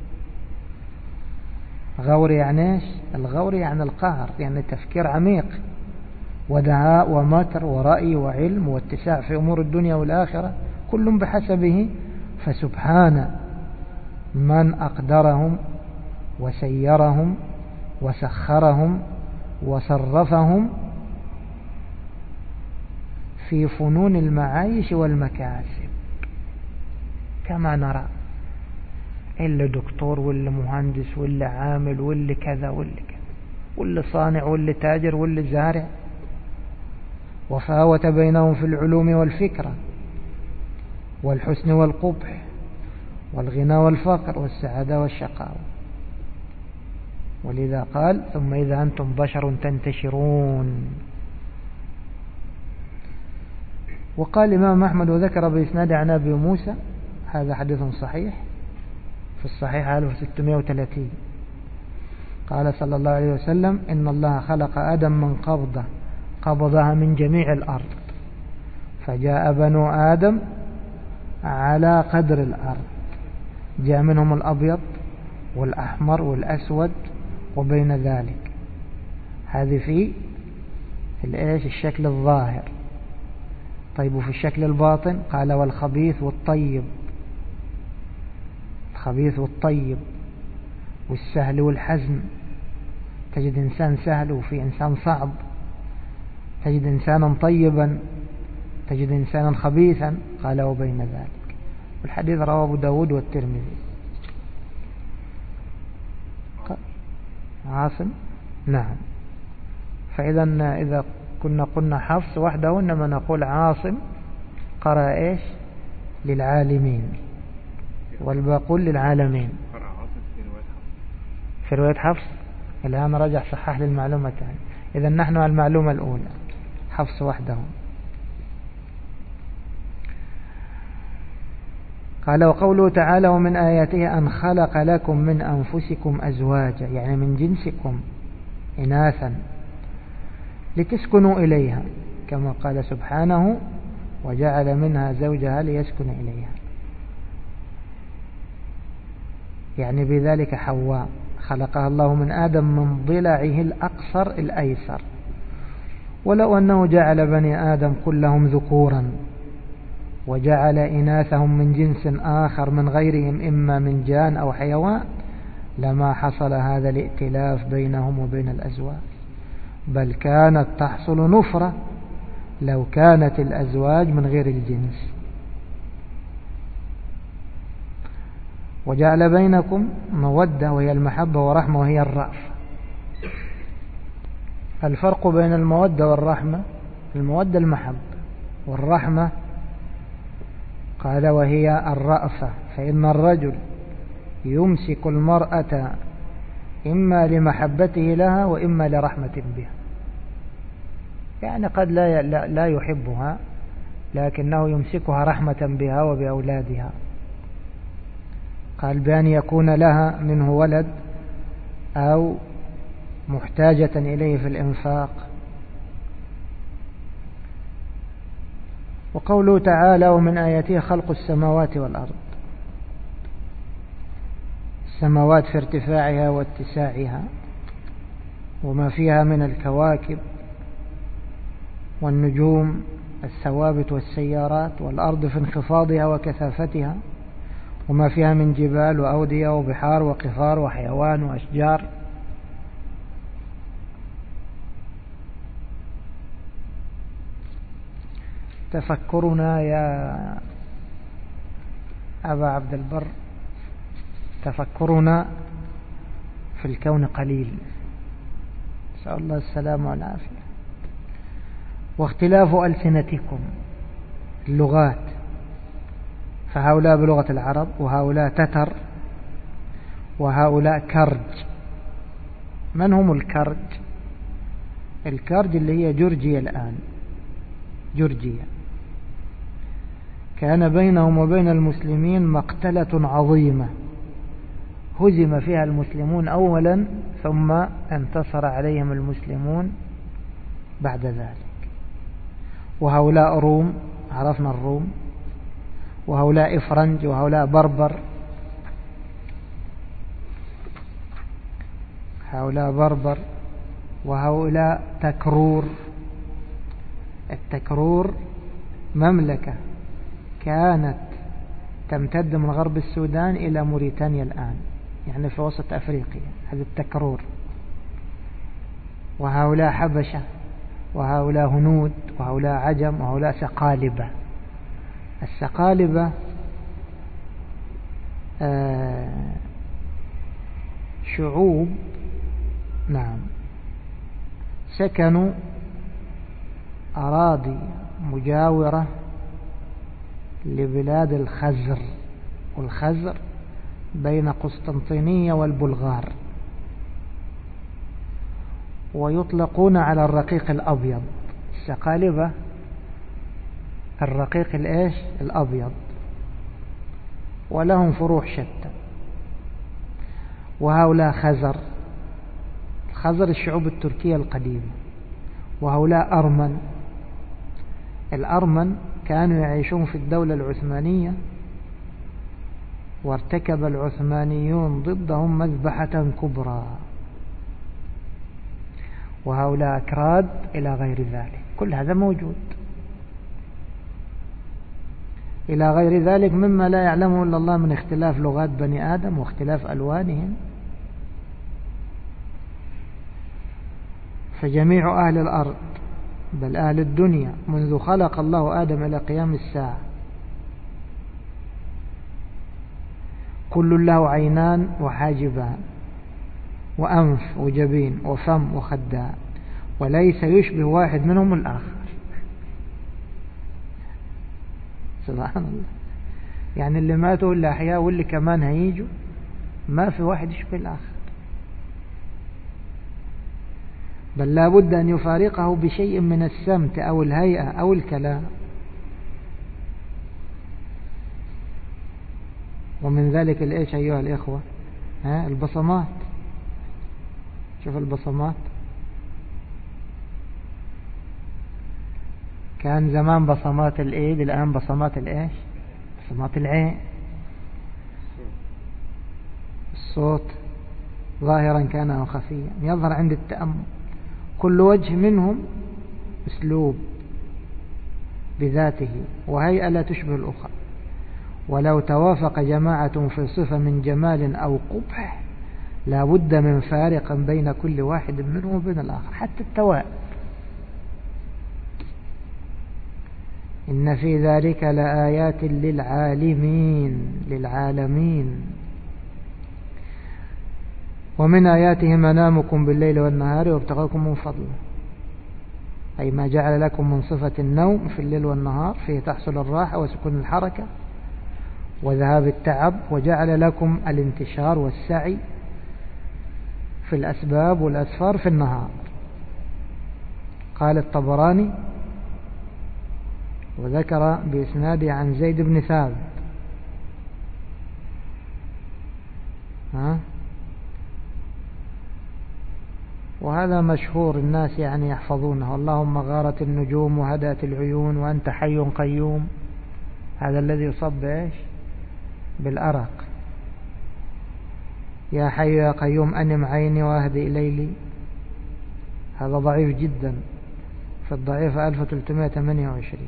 [SPEAKER 1] غور يعني إيش؟ الغور يعني القهر، يعني تفكير عميق ودهاء ومكر ورأي وعلم واتساع في أمور الدنيا والآخرة، كل بحسبه. فسبحان من أقدرهم وسيرهم وسخرهم وصرفهم في فنون المعايش والمكاسب كما نرى، اللي دكتور واللي مهندس واللي عامل واللي كذا واللي كذا واللي صانع واللي تاجر واللي زارع، وفاوت بينهم في العلوم والفكرة والحسن والقبح والغنى والفقر والسعادة والشقاوة. ولذا قال ثم إذا أنتم بشر تنتشرون. وقال الإمام أحمد وذكر بإسناد عن أبي موسى، هذا حديث صحيح في الصحيح 1630، قال صلى الله عليه وسلم إن الله خلق آدم من قبضة قبضها من جميع الأرض، فجاء بنو آدم على قدر الأرض، جاء منهم الأبيض والأحمر والأسود وبين ذلك. هذه في الشكل الظاهر. طيب وفي الشكل الباطن قال والخبيث والطيب، الخبيث والطيب والسهل والحزم، تجد إنسان سهل وفي إنسان صعب، تجد إنسانا طيبا تجد إنسانا خبيثا، قال وبين ذلك. والحديث رواه أبو داود والترمذي. عاصم نعم. فإذا إذا كنا قلنا حفص وحده، إنما نقول عاصم قرأ إيش للعالمين والباقون للعالمين. في رواية حفص الآن رجع صحح للمعلومة الثانية. إذا نحن على المعلومة الأولى حفص وحده. قال وقوله تعالى ومن آياته أن خلق لكم من أنفسكم أزواجا، يعني من جنسكم إناثا لتسكنوا إليها، كما قال سبحانه وجعل منها زوجها ليسكن إليها، يعني بذلك حواء خلقها الله من آدم من ضلعه الأقصر الأيسر. ولو أنه جعل بني آدم كلهم ذكورا وجعل إناثهم من جنس آخر من غيرهم إما من جان أو حيوان لما حصل هذا الائتلاف بينهم وبين الأزواج، بل كانت تحصل نفرة لو كانت الأزواج من غير الجنس. وجعل بينكم مودة وهي المحبة ورحمة وهي الرأفة. الفرق بين المودة والرحمة، المودة المحبة، والرحمة قال وهي الرأفة. فإن الرجل يمسك المرأة إما لمحبته لها وإما لرحمة بها، يعني قد لا يحبها لكنه يمسكها رحمة بها وبأولادها. قال بأن يكون لها منه ولد أو محتاجة إليه في الإنفاق. وقوله تعالى ومن آياته خلق السماوات والأرض، السماوات في ارتفاعها واتساعها وما فيها من الكواكب والنجوم الثوابت والسيارات، والأرض في انخفاضها وكثافتها وما فيها من جبال وأودية وبحار وقفار وحيوان وأشجار. تفكرنا يا أبا عبد البر، تفكرنا في الكون قليل، نسأل الله السلامة والعافية. واختلاف ألسنتكم، اللغات، فهؤلاء بلغة العرب وهؤلاء تتر وهؤلاء كرج. من هم الكرج؟ الكرج اللي هي جورجيا الآن، جورجيا. كان بينهم وبين المسلمين مقتلة عظيمة، هزم فيها المسلمون أولا ثم انتصر عليهم المسلمون بعد ذلك. وهؤلاء روم، عرفنا الروم، وهؤلاء إفرنج، وهؤلاء بربر، هؤلاء بربر، وهؤلاء تكرور. التكرور مملكة كانت تمتد من غرب السودان إلى موريتانيا الآن، يعني في وسط أفريقيا، هذا التكرور. وهؤلاء حبشة، وهؤلاء هنود، وهؤلاء عجم، وهؤلاء سقالبة. السقالبة شعوب، نعم، سكنوا أراضي مجاورة لبلاد الخزر، والخزر بين قسطنطينية والبلغار، ويطلقون على الرقيق الأبيض. السقالبة الرقيق الإيش الأبيض، ولهم فروع شتى. وهؤلاء خزر، الخزر الشعوب التركية القديمة. وهؤلاء أرمن، الأرمن كانوا يعيشون في الدولة العثمانية، وارتكب العثمانيون ضدهم مذبحة كبرى. وهؤلاء أكراد إلى غير ذلك، كل هذا موجود إلى غير ذلك مما لا يعلمه إلا الله من اختلاف لغات بني آدم واختلاف ألوانهم. فجميع أهل الأرض، بل أهل الدنيا، منذ خلق الله آدم إلى قيام الساعة، كل له عينان وحاجبان وأنف وجبين وفم وخدان، وليس يشبه واحد منهم الآخر. سبحان الله. يعني اللي ماتوا اللي أحياء واللي كمان هيجوا، ما في واحد يشبه الآخر، بل لا بد أن يفارقه بشيء من السمت أو الهيئة أو الكلام. ومن ذلك الإيش أيها الإخوة؟ البصمات. شوف البصمات، كان زمان بصمات الإيد، الآن بصمات الإيش؟ بصمات العين. الصوت ظاهرا كان أو خفيا يظهر عند التأمل. كل وجه منهم أسلوب بذاته وهيئة لا تشبه الأخرى. ولو توافق جماعة في صفة من جمال أو قبح لا بد من فارق بين كل واحد منهم وبين الآخر، حتى التوائم. إن في ذلك لآيات للعالمين. ومن آياته منامكم بالليل والنهار وابتغاءكم من فضله، أي ما جعل لكم من صفة النوم في الليل والنهار، فيه تحصل الراحة وسكون الحركة وذهاب التعب، وجعل لكم الانتشار والسعي في الأسباب والأسفار في النهار. قال الطبراني وذكر بإسناده عن زيد بن ثابت وهذا مشهور، الناس يعني يحفظونه: اللهم غارت النجوم وهدأت العيون وأنت حي قيوم. هذا الذي يصاب بإيش؟ بالأرق. يا حي يا قيوم أنم عيني واهدي ليلي. هذا ضعيف جدا، في الضعيف 1328.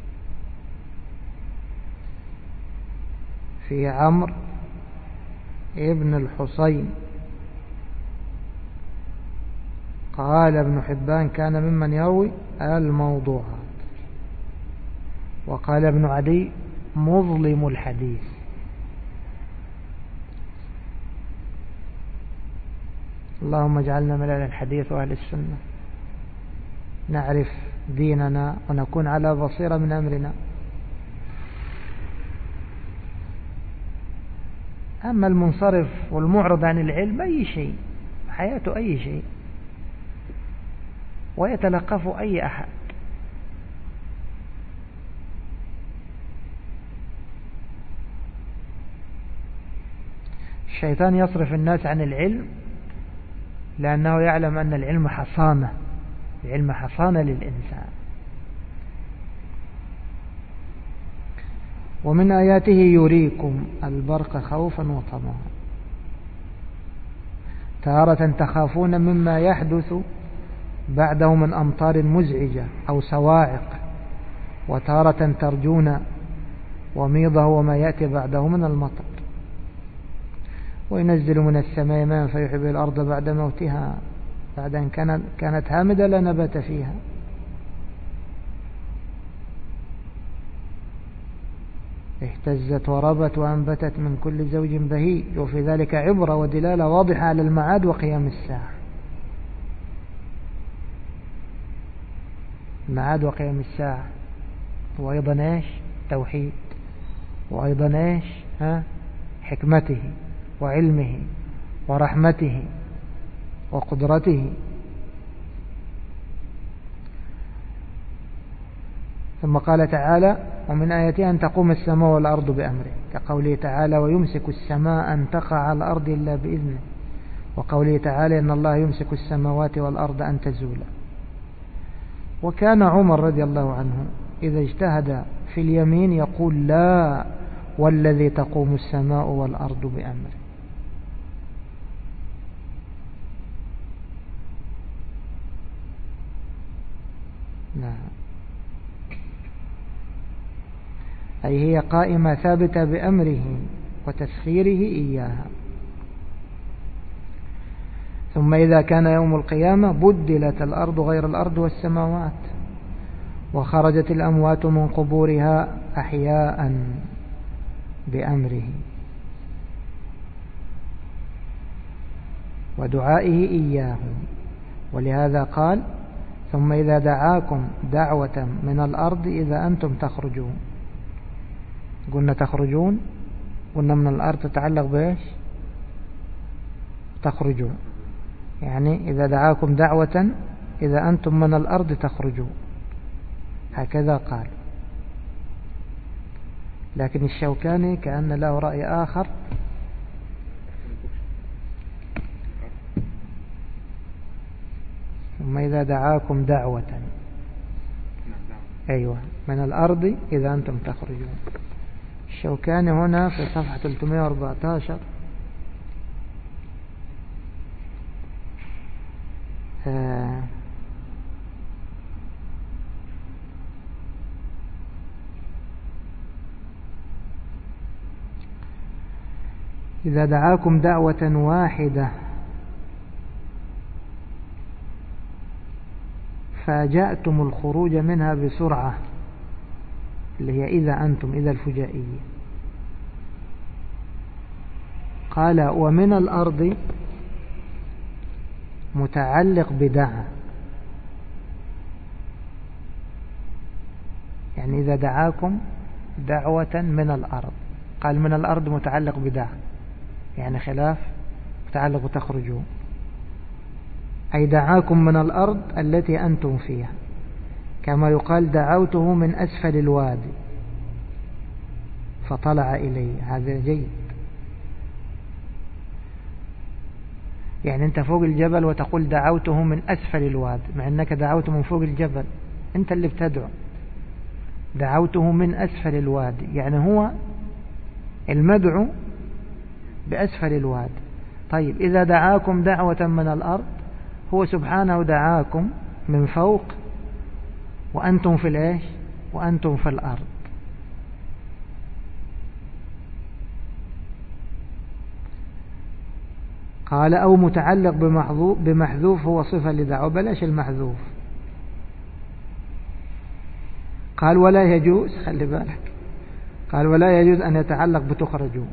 [SPEAKER 1] في عمرو ابن الحصين قال ابن حبان كان ممن يروي الموضوعات. وقال ابن عدي مظلم الحديث. اللهم اجعلنا من أهل الحديث وأهل السنة، نعرف ديننا ونكون على بصيرة من أمرنا. أما المنصرف والمعرض عن العلم أي شيء، حياته أي شيء، ويتلقف أي أحد. الشيطان يصرف الناس عن العلم لأنه يعلم أن العلم حصانة، العلم حصانة للإنسان. ومن آياته يريكم البرق خوفا وطمعا. تارة تخافون مما يحدث بعده من أمطار مزعجة أو صواعق، وتارة ترجون وميضه وما يأتي بعده من المطر. وينزل من السماء ماء فيحيي به الأرض بعد موتها، بعد أن كانت هامدة لا نبات فيها. اهتزت وربت وأنبتت من كل زوج بهيج، وفي ذلك عبرة ودلالة واضحة على المعاد وقيام الساعة. المعاد وقيام الساعة، وأيضا ايش؟ توحيد، وأيضا ايش؟ حكمته وعلمه ورحمته وقدرته. ثم قال تعالى: ومن آياته أن تقوم السماء والأرض بأمره، كقوله تعالى: ويمسك السماء أن تقع على الأرض إلا بإذنه، وقوله تعالى: إن الله يمسك السماوات والأرض أن تزولا. وكان عمر رضي الله عنه إذا اجتهد في اليمين يقول: لا والذي تقوم السماء والأرض بأمره. نعم، أي هي قائمة ثابتة بأمره وتسخيره إياها. ثم إذا كان يوم القيامة بدلت الأرض غير الأرض والسماوات، وخرجت الأموات من قبورها أحياء بأمره ودعائه إياهم. ولهذا قال: ثم إذا دعاكم دعوة من الأرض إذا أنتم تخرجون. قلنا تخرجون، قلنا من الأرض تتعلق بإيش؟ تخرجون، يعني إذا دعاكم دعوة إذا أنتم من الأرض تخرجون، هكذا قال. لكن الشوكاني كأن له رأي آخر، ثم إذا دعاكم دعوة، أيوة، من الأرض إذا أنتم تخرجون. الشوكاني هنا في صفحة 314 إذا دعاكم دعوة واحدة فاجأتم الخروج منها بسرعة، اللي هي إذا أنتم، إذا الفجائية. قال: ومن الأرض متعلق بدعا، يعني إذا دعاكم دعوة من الأرض، قال من الأرض متعلق بدعا، يعني خلاف متعلق بتخرجون، أي دعاكم من الأرض التي أنتم فيها، كما يقال: دعوته من أسفل الوادي فطلع إلي. هذا جيد، يعني أنت فوق الجبل وتقول دعوته من أسفل الوادي، مع أنك دعوته من فوق الجبل، أنت اللي بتدعو. دعوته من أسفل الوادي، يعني هو المدعو بأسفل الوادي. طيب، إذا دعاكم دعوة من الأرض، هو سبحانه دعاكم من فوق وأنتم في الإيش؟ وأنتم في الأرض. قال: أو متعلق بمحذوف هو صفة لدعوة، بلاش المحذوف. قال: ولا يجوز، خلي بالك، قال: ولا يجوز أن يتعلق بتخرجون،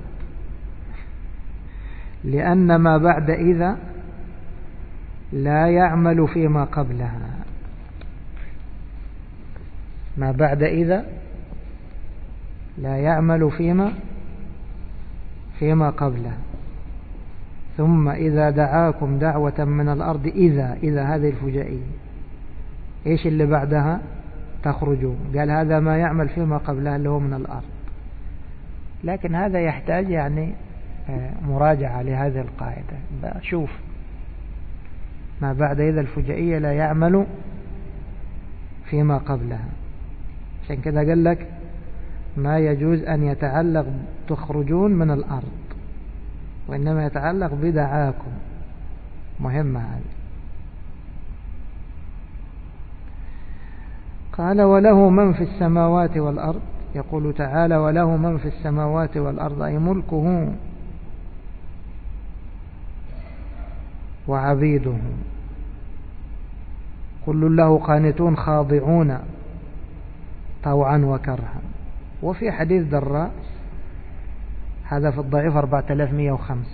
[SPEAKER 1] لأن ما بعد إذا لا يعمل فيما قبلها. ما بعد إذا لا يعمل فيما قبلها. ثم إذا دعاكم دعوة من الأرض، إذا هذه الفجائية، إيش اللي بعدها؟ تخرجون. قال هذا ما يعمل فيما قبلها اللي هو من الأرض. لكن هذا يحتاج يعني مراجعة لهذه القاعدة. شوف، ما بعد إذا الفجائية لا يعمل فيما قبلها، عشان كذا قال لك: ما يجوز أن يتعلق تخرجون من الأرض، وإنما يتعلق بدعاكم. مهمة هذه. قال وله من في السماوات والأرض، يقول تعالى وله من في السماوات والأرض، أي ملكه وعبيده كل له قانتون خاضعون طوعا وكرها. وفي حديث دراج، هذا في الضعيف 4105،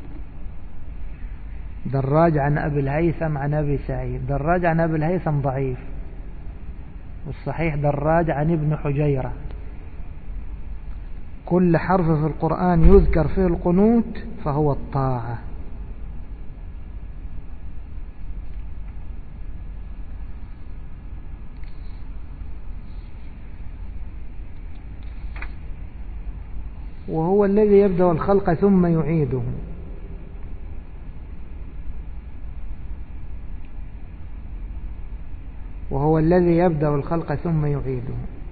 [SPEAKER 1] دراج عن أبي الهيثم عن أبي سعيد. دراج عن أبي الهيثم ضعيف، والصحيح دراج عن ابن حجيرة. كل حرف في القرآن يذكر فيه القنوت فهو الطاعة. وهو الذي يبدأ الخلق ثم يعيده. وهو الذي يبدأ الخلق ثم يعيده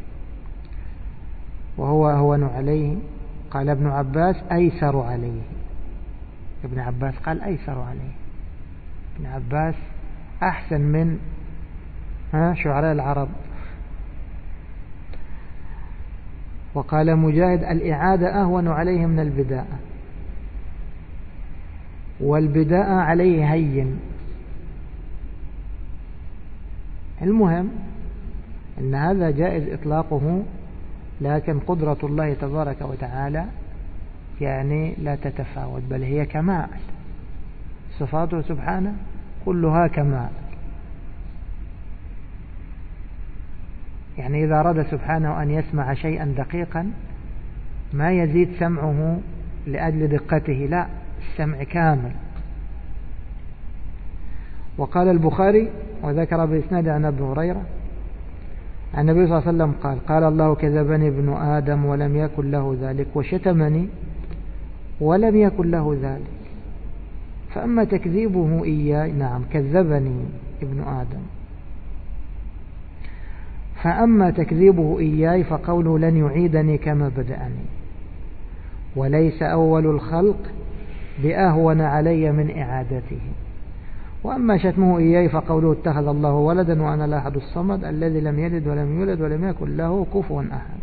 [SPEAKER 1] وهو أهون عليه. قال ابن عباس أيسر عليه. ابن عباس قال أيسر عليه. ابن عباس أحسن من شعراء العرب. وقال مجاهد الإعادة أهون عليه من البداءة، والبداءة عليه هين. المهم أن هذا جائز إطلاقه، لكن قدرة الله تبارك وتعالى يعني لا تتفاوت، بل هي كمال. صفاته سبحانه كلها كمال. يعني إذا أراد سبحانه أن يسمع شيئا دقيقا ما يزيد سمعه لأجل دقته، لا، السمع كامل. وقال البخاري وذكر بإسناد عن أبي هريرة عن النبي صلى الله عليه وسلم قال قال الله كذبني ابن آدم ولم يكن له ذلك، وشتمني ولم يكن له ذلك. فأما تكذيبه إياي، نعم كذبني ابن آدم، فأما تكذيبه إياي فقوله لن يعيدني كما بدأني، وليس أول الخلق بأهون علي من إعادته. وأما شتمه إياي فقوله اتخذ الله ولدا وأنا الأحد الصمد الذي لم يلد ولم يولد ولم يكن له كفوا أحد.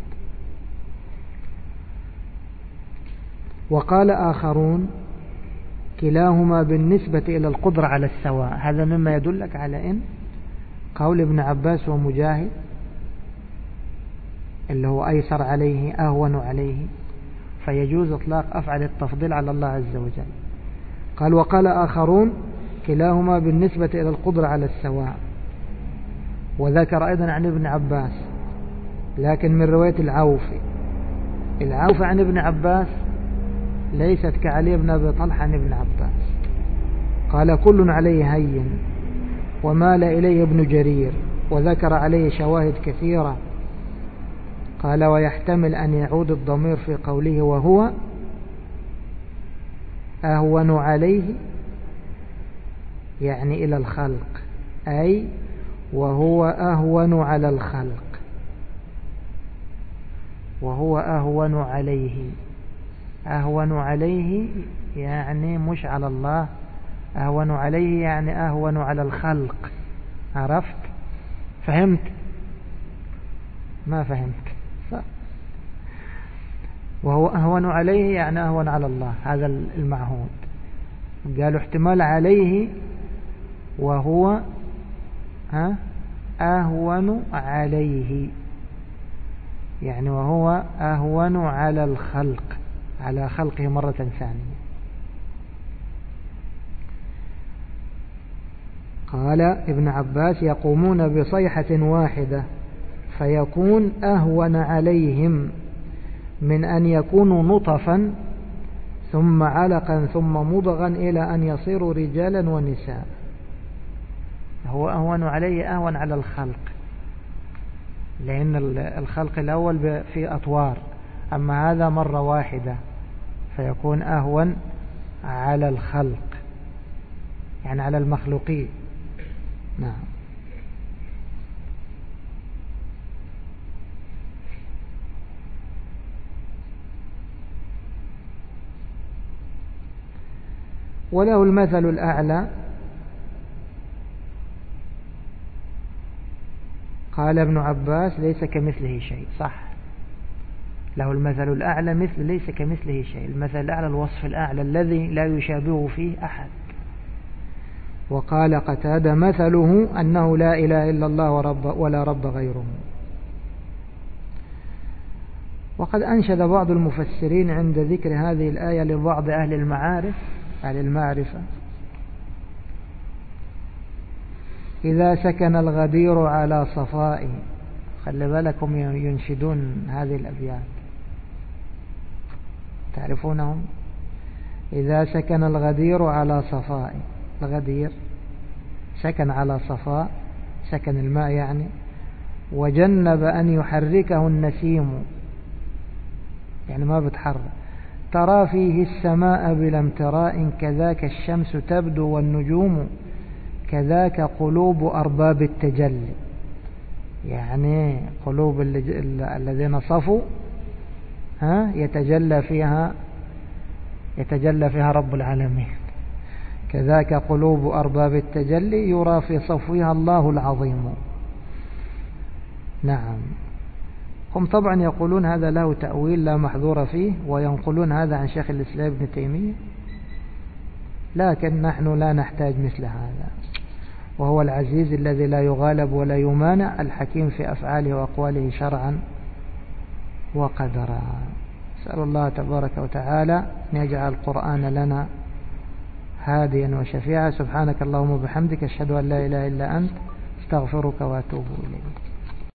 [SPEAKER 1] وقال آخرون كلاهما بالنسبة إلى القدرة على السواء. هذا مما يدلك على إن قول ابن عباس ومجاهد اللي هو أيسر عليه أهون عليه، فيجوز إطلاق أفعل التفضيل على الله عز وجل. قال وقال آخرون كلاهما بالنسبة إلى القدرة على السواء. وذكر أيضا عن ابن عباس لكن من رواية العوفي عن ابن عباس ليست كعلي بن أبي طلحة عن ابن عباس. قال كل عليه هين، ومال إليه ابن جرير وذكر عليه شواهد كثيرة. قال ويحتمل أن يعود الضمير في قوله وهو أهون عليه يعني إلى الخلق، أي وهو أهون على الخلق، وهو أهون عليه. أهون عليه يعني مش على الله، أهون عليه يعني أهون على الخلق. عرفت؟ فهمت؟ ما فهمت؟ وهو أهون عليه يعني أهون على الله، هذا المعهود. قالوا احتمال عليه وهو أهون عليه يعني وهو أهون على الخلق، على خلقه مرة ثانية. قال ابن عباس يقومون بصيحة واحدة فيكون أهون عليهم من أن يكونوا نطفا ثم علقا ثم مضغا إلى أن يصيروا رجالا ونساء. هو أهون عليه أهون على الخلق، لأن الخلق الأول في أطوار، أما هذا مرة واحدة فيكون أهون على الخلق يعني على المخلوقين. نعم. وله المثل الأعلى. قال ابن عباس ليس كمثله شيء. صح، له المثل الأعلى، مثل ليس كمثله شيء. المثل الأعلى الوصف الأعلى الذي لا يشابهه فيه أحد. وقال قتادة مثله أنه لا إله إلا الله ولا رب غيره. وقد أنشد بعض المفسرين عند ذكر هذه الآية لبعض أهل المعرفة: إذا سكن الغدير على صفائه. خلي بالكم ينشدون هذه الأبيات، تعرفونهم. إذا سكن الغدير على صفائه، الغدير سكن على صفاء، سكن الماء يعني، وجنب أن يحركه النسيم، يعني ما بتحرك. ترى فيه السماء بلا امتراء، كذاك الشمس تبدو والنجوم، كذاك قلوب أرباب التجلي، يعني قلوب الذين صفوا يتجلى فيها رب العالمين. كذاك قلوب أرباب التجلي يرى في صفوها الله العظيم. نعم، هم طبعا يقولون هذا له تأويل لا محظور فيه، وينقلون هذا عن شيخ الإسلام ابن تيمية، لكن نحن لا نحتاج مثل هذا. وهو العزيز الذي لا يغالب ولا يمانع، الحكيم في أفعاله وأقواله شرعا وقدرا. أسأل الله تبارك وتعالى أن يجعل القرآن لنا هاديا وشفيعا. سبحانك اللهم وبحمدك، أشهد أن لا إله إلا أنت، استغفرك وأتوب إليك.